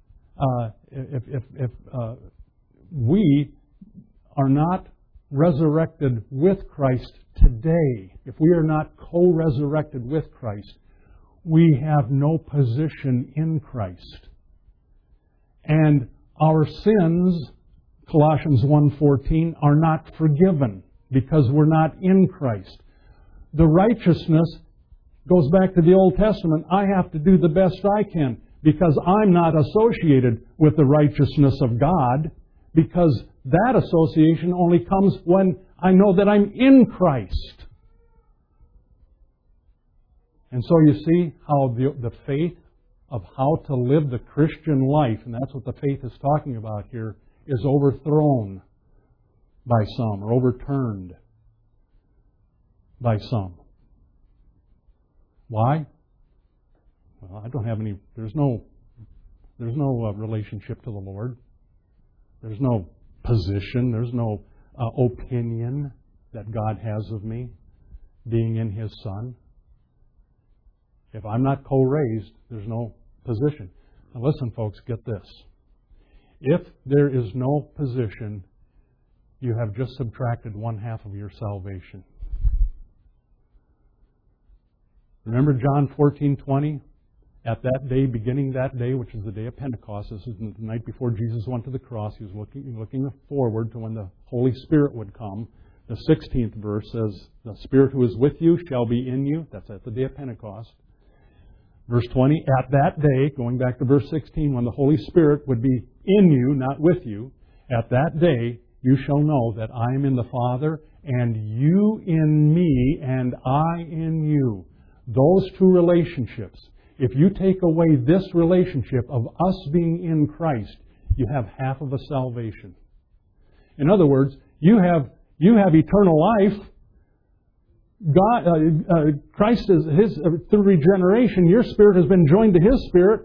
if we are not resurrected with Christ today, if we are not co-resurrected with Christ, we have no position in Christ. And our sins, Colossians 1:14, are not forgiven because we're not in Christ. The righteousness goes back to the Old Testament. I have to do the best I can because I'm not associated with the righteousness of God, because that association only comes when I know that I'm in Christ. And so you see how the faith of how to live the Christian life, and that's what the faith is talking about here, is overthrown by some or overturned by some. Why? Well, I don't have any. There's no relationship to the Lord. There's no position. There's no opinion that God has of me, being in His Son. If I'm not co-raised, there's no position. Now listen, folks, get this. If there is no position, you have just subtracted 1/2 of your salvation. Remember John 14:20? At that day, beginning that day, which is the day of Pentecost, this is the night before Jesus went to the cross. He was looking forward to when the Holy Spirit would come. The 16th verse says, "The Spirit who is with you shall be in you." That's at the day of Pentecost. Verse 20, "At that day," going back to verse 16, "when the Holy Spirit would be in you, not with you, at that day you shall know that I am in the Father, and you in me, and I in you." Those two relationships. If you take away this relationship of us being in Christ, you have half of a salvation. In other words, you have eternal life. God, Christ is through regeneration. Your spirit has been joined to His spirit.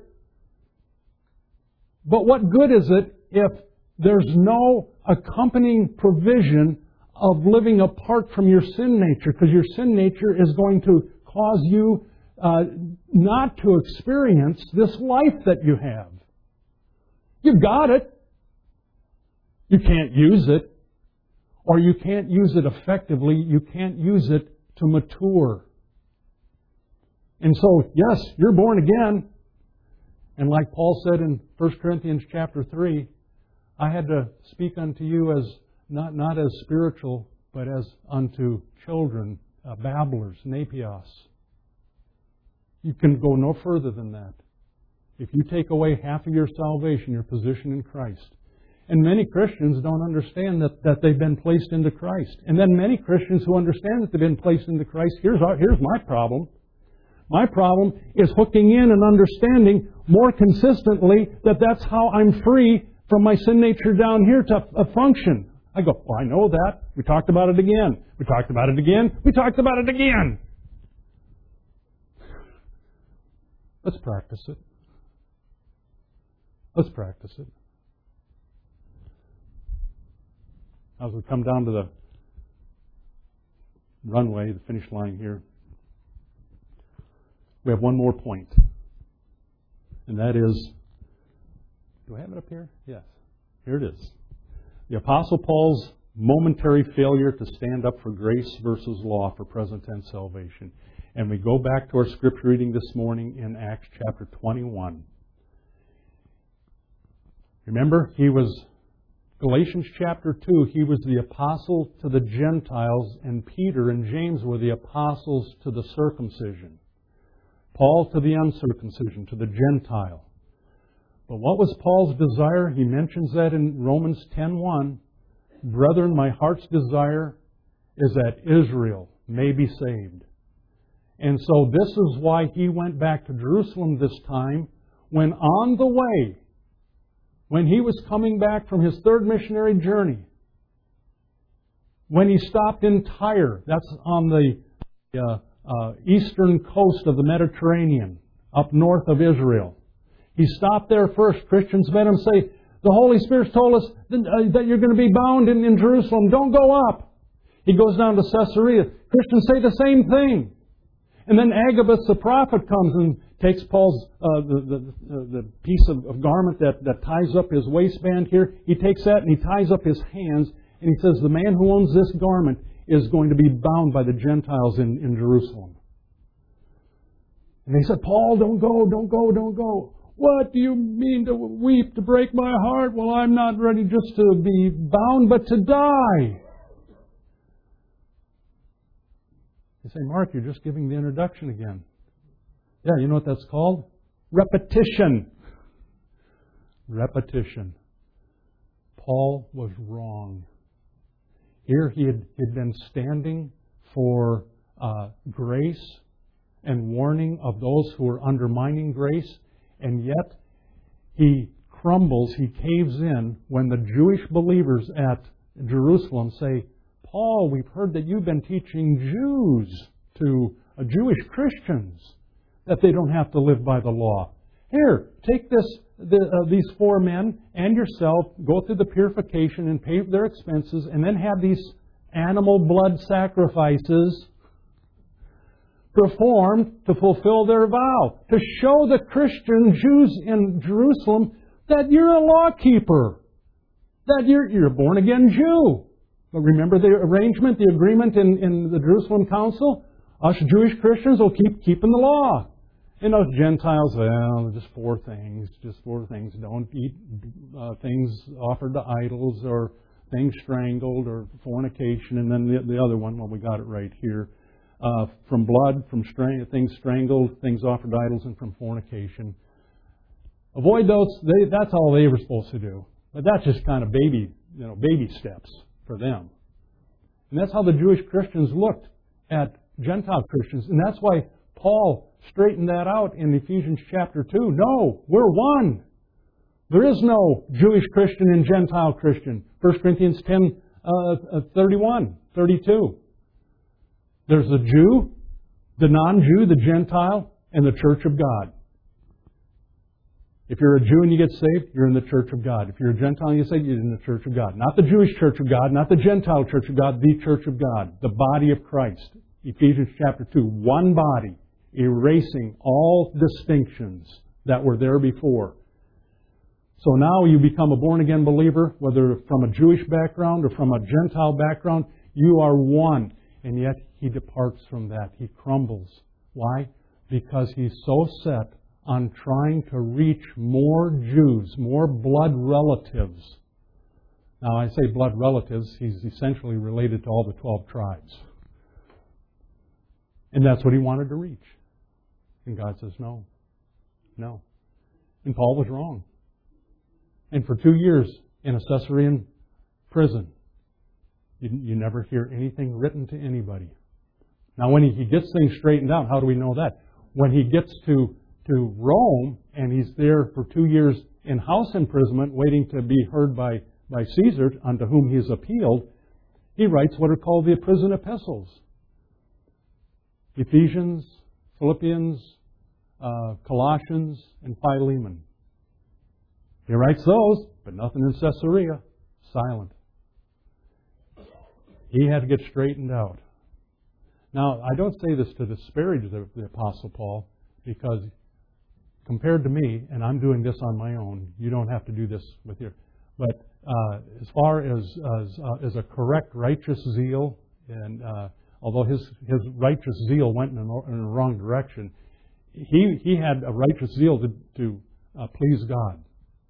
But what good is it if there's no accompanying provision of living apart from your sin nature? Because your sin nature is going to cause you not to experience this life that you have. You've got it. You can't use it. Or you can't use it effectively. You can't use it to mature. And so, yes, you're born again. And like Paul said in 1 Corinthians chapter 3, I had to speak unto you as not as spiritual, but as unto children, babblers, napios. You can go no further than that. If you take away half of your salvation, your position in Christ. And many Christians don't understand that they've been placed into Christ. And then many Christians who understand that they've been placed into Christ, here's my problem. My problem is hooking in and understanding more consistently that that's how I'm free from my sin nature down here to function. I go, well, I know that. We talked about it again. We talked about it again. We talked about it again. Let's practice it. Let's practice it. As we come down to the runway, the finish line here, we have one more point. And that is, do I have it up here? Yes. Here it is. The Apostle Paul's momentary failure to stand up for grace versus law for present tense salvation. And we go back to our scripture reading this morning in Acts chapter 21. Remember, Galatians chapter 2, he was the apostle to the Gentiles, and Peter and James were the apostles to the circumcision. Paul to the uncircumcision, to the Gentile. But what was Paul's desire? He mentions that in Romans 10:1. Brethren, my heart's desire is that Israel may be saved. And so this is why he went back to Jerusalem this time, when on the way, when he was coming back from his third missionary journey, when he stopped in Tyre, that's on the eastern coast of the Mediterranean, up north of Israel. He stopped there first. Christians met him say, the Holy Spirit's told us that you're going to be bound in Jerusalem. Don't go up. He goes down to Caesarea. Christians say the same thing. And then Agabus the prophet comes and takes Paul's the piece of garment that ties up his waistband here. He takes that and he ties up his hands, and he says, the man who owns this garment is going to be bound by the Gentiles in Jerusalem. And they said, Paul, don't go, don't go, don't go. What do you mean to weep, to break my heart? Well, I'm not ready just to be bound, but to die. You say, Mark, you're just giving the introduction again. Yeah, you know what that's called? Repetition. Repetition. Paul was wrong. Here he had been standing for grace and warning of those who were undermining grace, and yet he crumbles, he caves in when the Jewish believers at Jerusalem say, Paul, we've heard that you've been teaching Jews to Jewish Christians that they don't have to live by the law. Here, take these 4 men and yourself, go through the purification and pay their expenses, and then have these animal blood sacrifices performed to fulfill their vow, to show the Christian Jews in Jerusalem that you're a lawkeeper, that you're a born-again Jew. But remember the arrangement, the agreement in the Jerusalem Council? Us Jewish Christians will keep keeping the law. And those Gentiles, well, just four things. Don't eat things offered to idols, or things strangled, or fornication. And then the other one, well, we got it right here. From blood, from things strangled, things offered to idols, and from fornication. Avoid those. That's all they were supposed to do. But that's just kind of baby steps for them. And that's how the Jewish Christians looked at Gentile Christians. And that's why Paul straightened that out in Ephesians chapter 2. No, we're one. There is no Jewish Christian and Gentile Christian. 1 Corinthians 10, 31, 32. There's the Jew, the non-Jew, the Gentile, and the Church of God. If you're a Jew and you get saved, you're in the Church of God. If you're a Gentile and you get saved, you're in the Church of God. Not the Jewish Church of God, not the Gentile Church of God, the Church of God, the body of Christ. Ephesians chapter 2, one body, erasing all distinctions that were there before. So now you become a born-again believer, whether from a Jewish background or from a Gentile background, you are one. And yet he departs from that. He crumbles. Why? Because he's so set on trying to reach more Jews, more blood relatives. Now, I say blood relatives, he's essentially related to all the 12 tribes. And that's what he wanted to reach. And God says, no. And Paul was wrong. And for 2 years in a Caesarean prison, you never hear anything written to anybody. Now, when he gets things straightened out, how do we know that? When he gets to Rome, and he's there for 2 years in house imprisonment, waiting to be heard by Caesar, unto whom he is appealed, he writes what are called the prison epistles. Ephesians, Philippians, Colossians, and Philemon. He writes those, but nothing in Caesarea. Silent. He had to get straightened out. Now, I don't say this to disparage the Apostle Paul, because compared to me, and I'm doing this on my own, you don't have to do this with your... But as far as a correct righteous zeal, and although his righteous zeal went in the wrong direction, he had a righteous zeal to please God.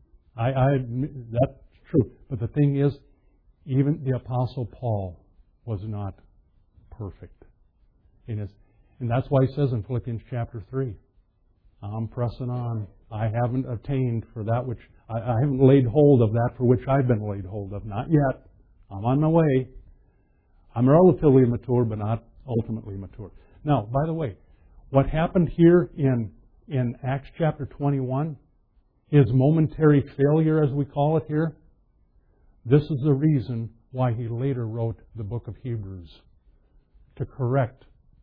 That's true. But the thing is, even the Apostle Paul was not perfect. And that's why he says in Philippians chapter 3, I'm pressing on. I haven't attained for that which... I haven't laid hold of that for which I've been laid hold of. Not yet. I'm on my way. I'm relatively mature, but not ultimately mature. Now, by the way, what happened here in Acts chapter 21, his momentary failure, as we call it here, this is the reason why he later wrote the book of Hebrews, to correct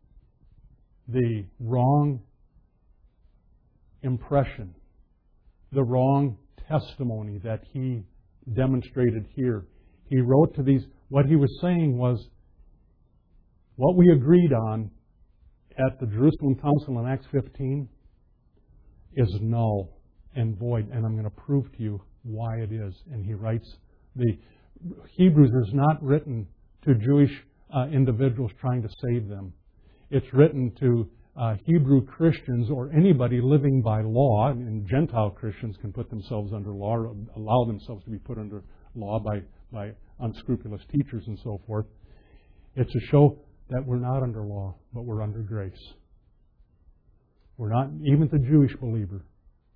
the wrong impression, the wrong testimony that he demonstrated here. He wrote to these, what he was saying was, what we agreed on at the Jerusalem Council in Acts 15 is null and void, and I'm going to prove to you why it is. And he writes, the Hebrews is not written to Jewish individuals trying to save them. It's written to Hebrew Christians or anybody living by law, and Gentile Christians can put themselves under law, or allow themselves to be put under law by unscrupulous teachers and so forth. It's to show that we're not under law, but we're under grace. We're not even the Jewish believer.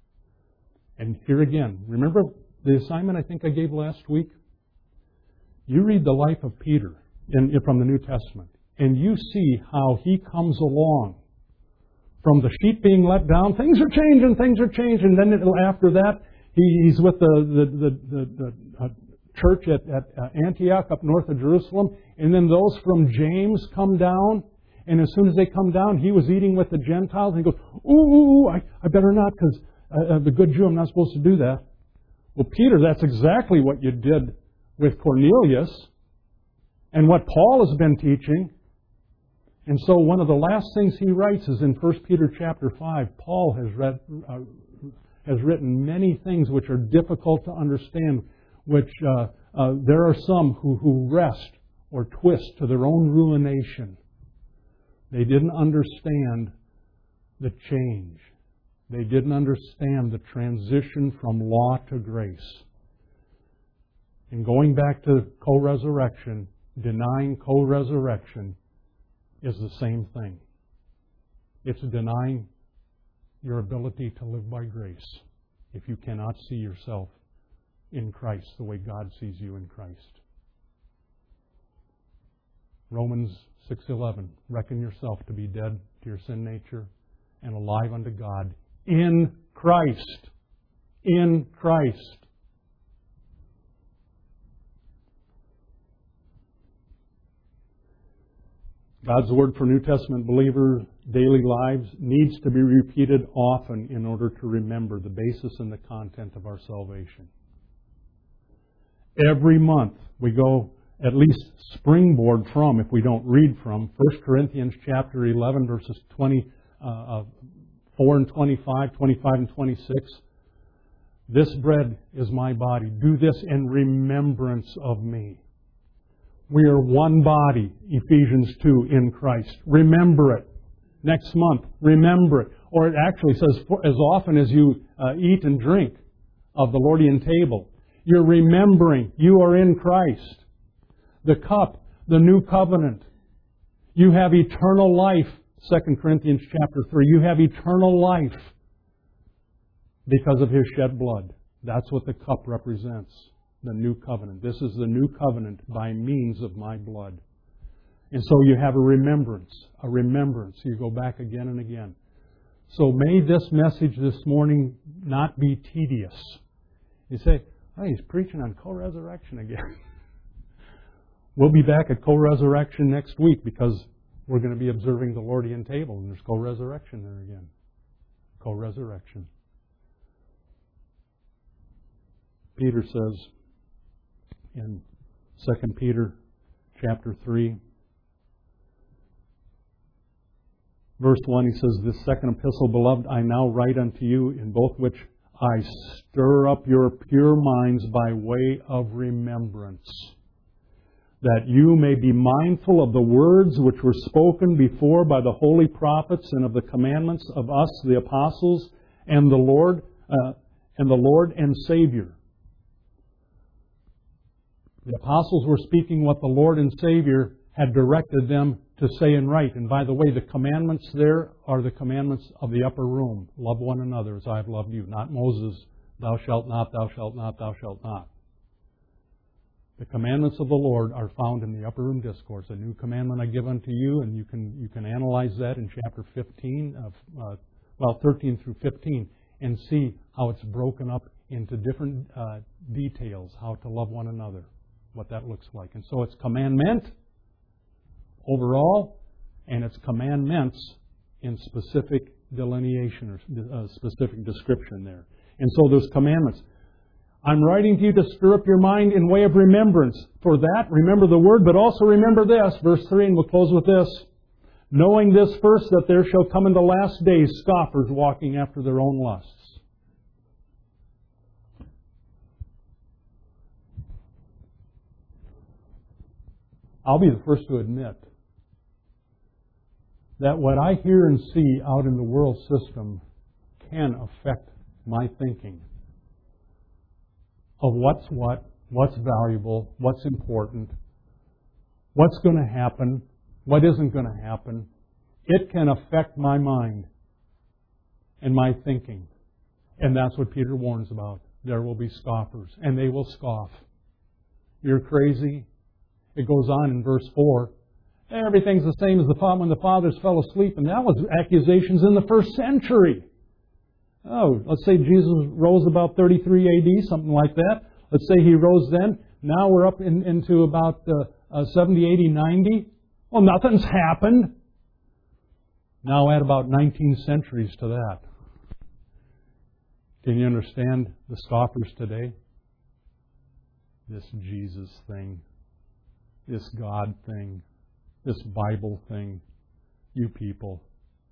And here again, remember the assignment I think I gave last week? You read the life of Peter from the New Testament, and you see how he comes along. From the sheep being let down, things are changing. And then after that, he's with the church at Antioch up north of Jerusalem. And then those from James come down. And as soon as they come down, he was eating with the Gentiles. And he goes, I better not, because the good Jew, I'm not supposed to do that. Well, Peter, that's exactly what you did with Cornelius and what Paul has been teaching. And so one of the last things he writes is in 1 Peter chapter 5. Paul has written many things which are difficult to understand, which there are some who wrest or twist to their own ruination. They didn't understand the change. They didn't understand the transition from law to grace. And going back to co-resurrection, denying co-resurrection is the same thing. It's denying your ability to live by grace if you cannot see yourself in Christ the way God sees you in Christ. Romans 6:11, reckon yourself to be dead to your sin nature and alive unto God in Christ. In Christ. God's Word for New Testament believers' daily lives needs to be repeated often in order to remember the basis and the content of our salvation. Every month we go at least springboard from, if we don't read from, 1 Corinthians chapter 11 verses 4 and 25, 25 and 26. This bread is my body. Do this in remembrance of me. We are one body, Ephesians 2, in Christ. Remember it. Next month, remember it. Or it actually says, as often as you eat and drink of the Lordian table, you're remembering you are in Christ. The cup, the new covenant. You have eternal life, 2 Corinthians chapter 3. You have eternal life because of His shed blood. That's what the cup represents. The new covenant. This is the new covenant by means of my blood. And so you have a remembrance. A remembrance. You go back again and again. So may this message this morning not be tedious. You say, oh, he's preaching on co-resurrection again. We'll be back at co-resurrection next week because we're going to be observing the Lordian table and there's co-resurrection there again. Co-resurrection. Peter says, in 2 Peter chapter 3, verse 1, he says, this second epistle, beloved, I now write unto you, in both which I stir up your pure minds by way of remembrance, that you may be mindful of the words which were spoken before by the holy prophets, and of the commandments of us, the apostles, and the Lord and Savior. The apostles were speaking what the Lord and Savior had directed them to say and write. And by the way, the commandments there are the commandments of the upper room. Love one another as I have loved you. Not Moses, thou shalt not, thou shalt not, thou shalt not. The commandments of the Lord are found in the upper room discourse. A new commandment I give unto you, and you can analyze that in chapter 13 13 through 15, and see how it's broken up into different details, how to love one another, what that looks like. And so it's commandment overall, and it's commandments in specific delineation or specific description there. And so those commandments. I'm writing to you to stir up your mind in way of remembrance. For that, remember the word, but also remember this. Verse 3, and we'll close with this. Knowing this first, that there shall come in the last days scoffers walking after their own lusts. I'll be the first to admit that what I hear and see out in the world system can affect my thinking of what's valuable, what's important, what's going to happen, what isn't going to happen. It can affect my mind and my thinking. And that's what Peter warns about. There will be scoffers, and they will scoff. You're crazy. It goes on in verse 4. Everything's the same as when the fathers fell asleep, and that was accusations in the first century. Oh, let's say Jesus rose about 33 AD, something like that. Let's say He rose then. Now we're up into about 70, 80, 90. Well, nothing's happened. Now add about 19 centuries to that. Can you understand the scoffers today? This Jesus thing, this God thing, this Bible thing. You people.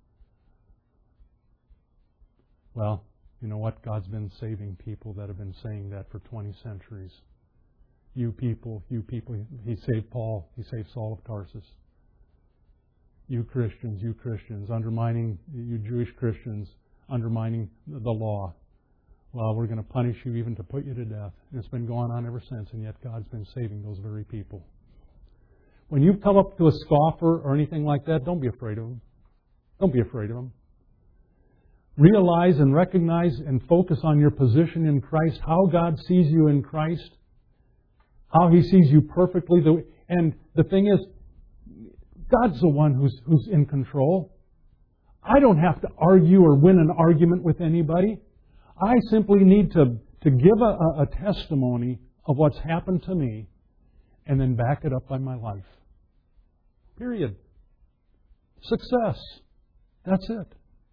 Well, you know what? God's been saving people that have been saying that for 20 centuries. You people, you people. He saved Paul. He saved Saul of Tarsus. You Christians, undermining, you Jewish Christians, undermining the law. Well, we're going to punish you even to put you to death. And it's been going on ever since, and yet God's been saving those very people. When you come up to a scoffer or anything like that, don't be afraid of them. Don't be afraid of them. Realize and recognize and focus on your position in Christ, how God sees you in Christ, how He sees you perfectly. And the thing is, God's the one who's in control. I don't have to argue or win an argument with anybody. I simply need to give a testimony of what's happened to me and then back it up by my life. Period. Success. That's it.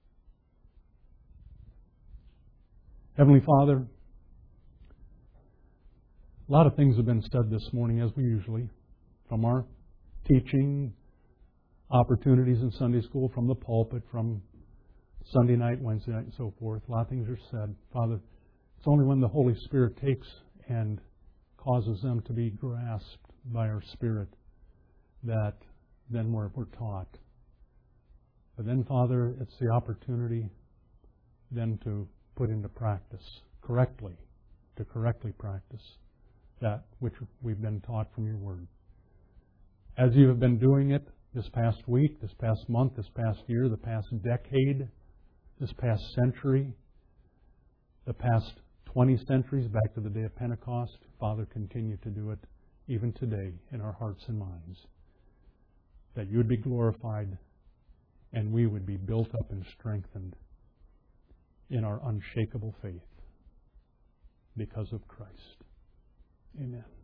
Heavenly Father, a lot of things have been said this morning, as we usually, from our teaching, opportunities in Sunday school, from the pulpit, from Sunday night, Wednesday night, and so forth. A lot of things are said. Father, it's only when the Holy Spirit takes and causes them to be grasped by our Spirit that then we're taught. But then, Father, it's the opportunity then to put into practice correctly, to correctly practice that which we've been taught from your Word. As you have been doing it this past week, this past month, this past year, the past decade, this past century, the past 20 centuries back to the day of Pentecost, Father, continue to do it even today in our hearts and minds. That you would be glorified and we would be built up and strengthened in our unshakable faith because of Christ. Amen.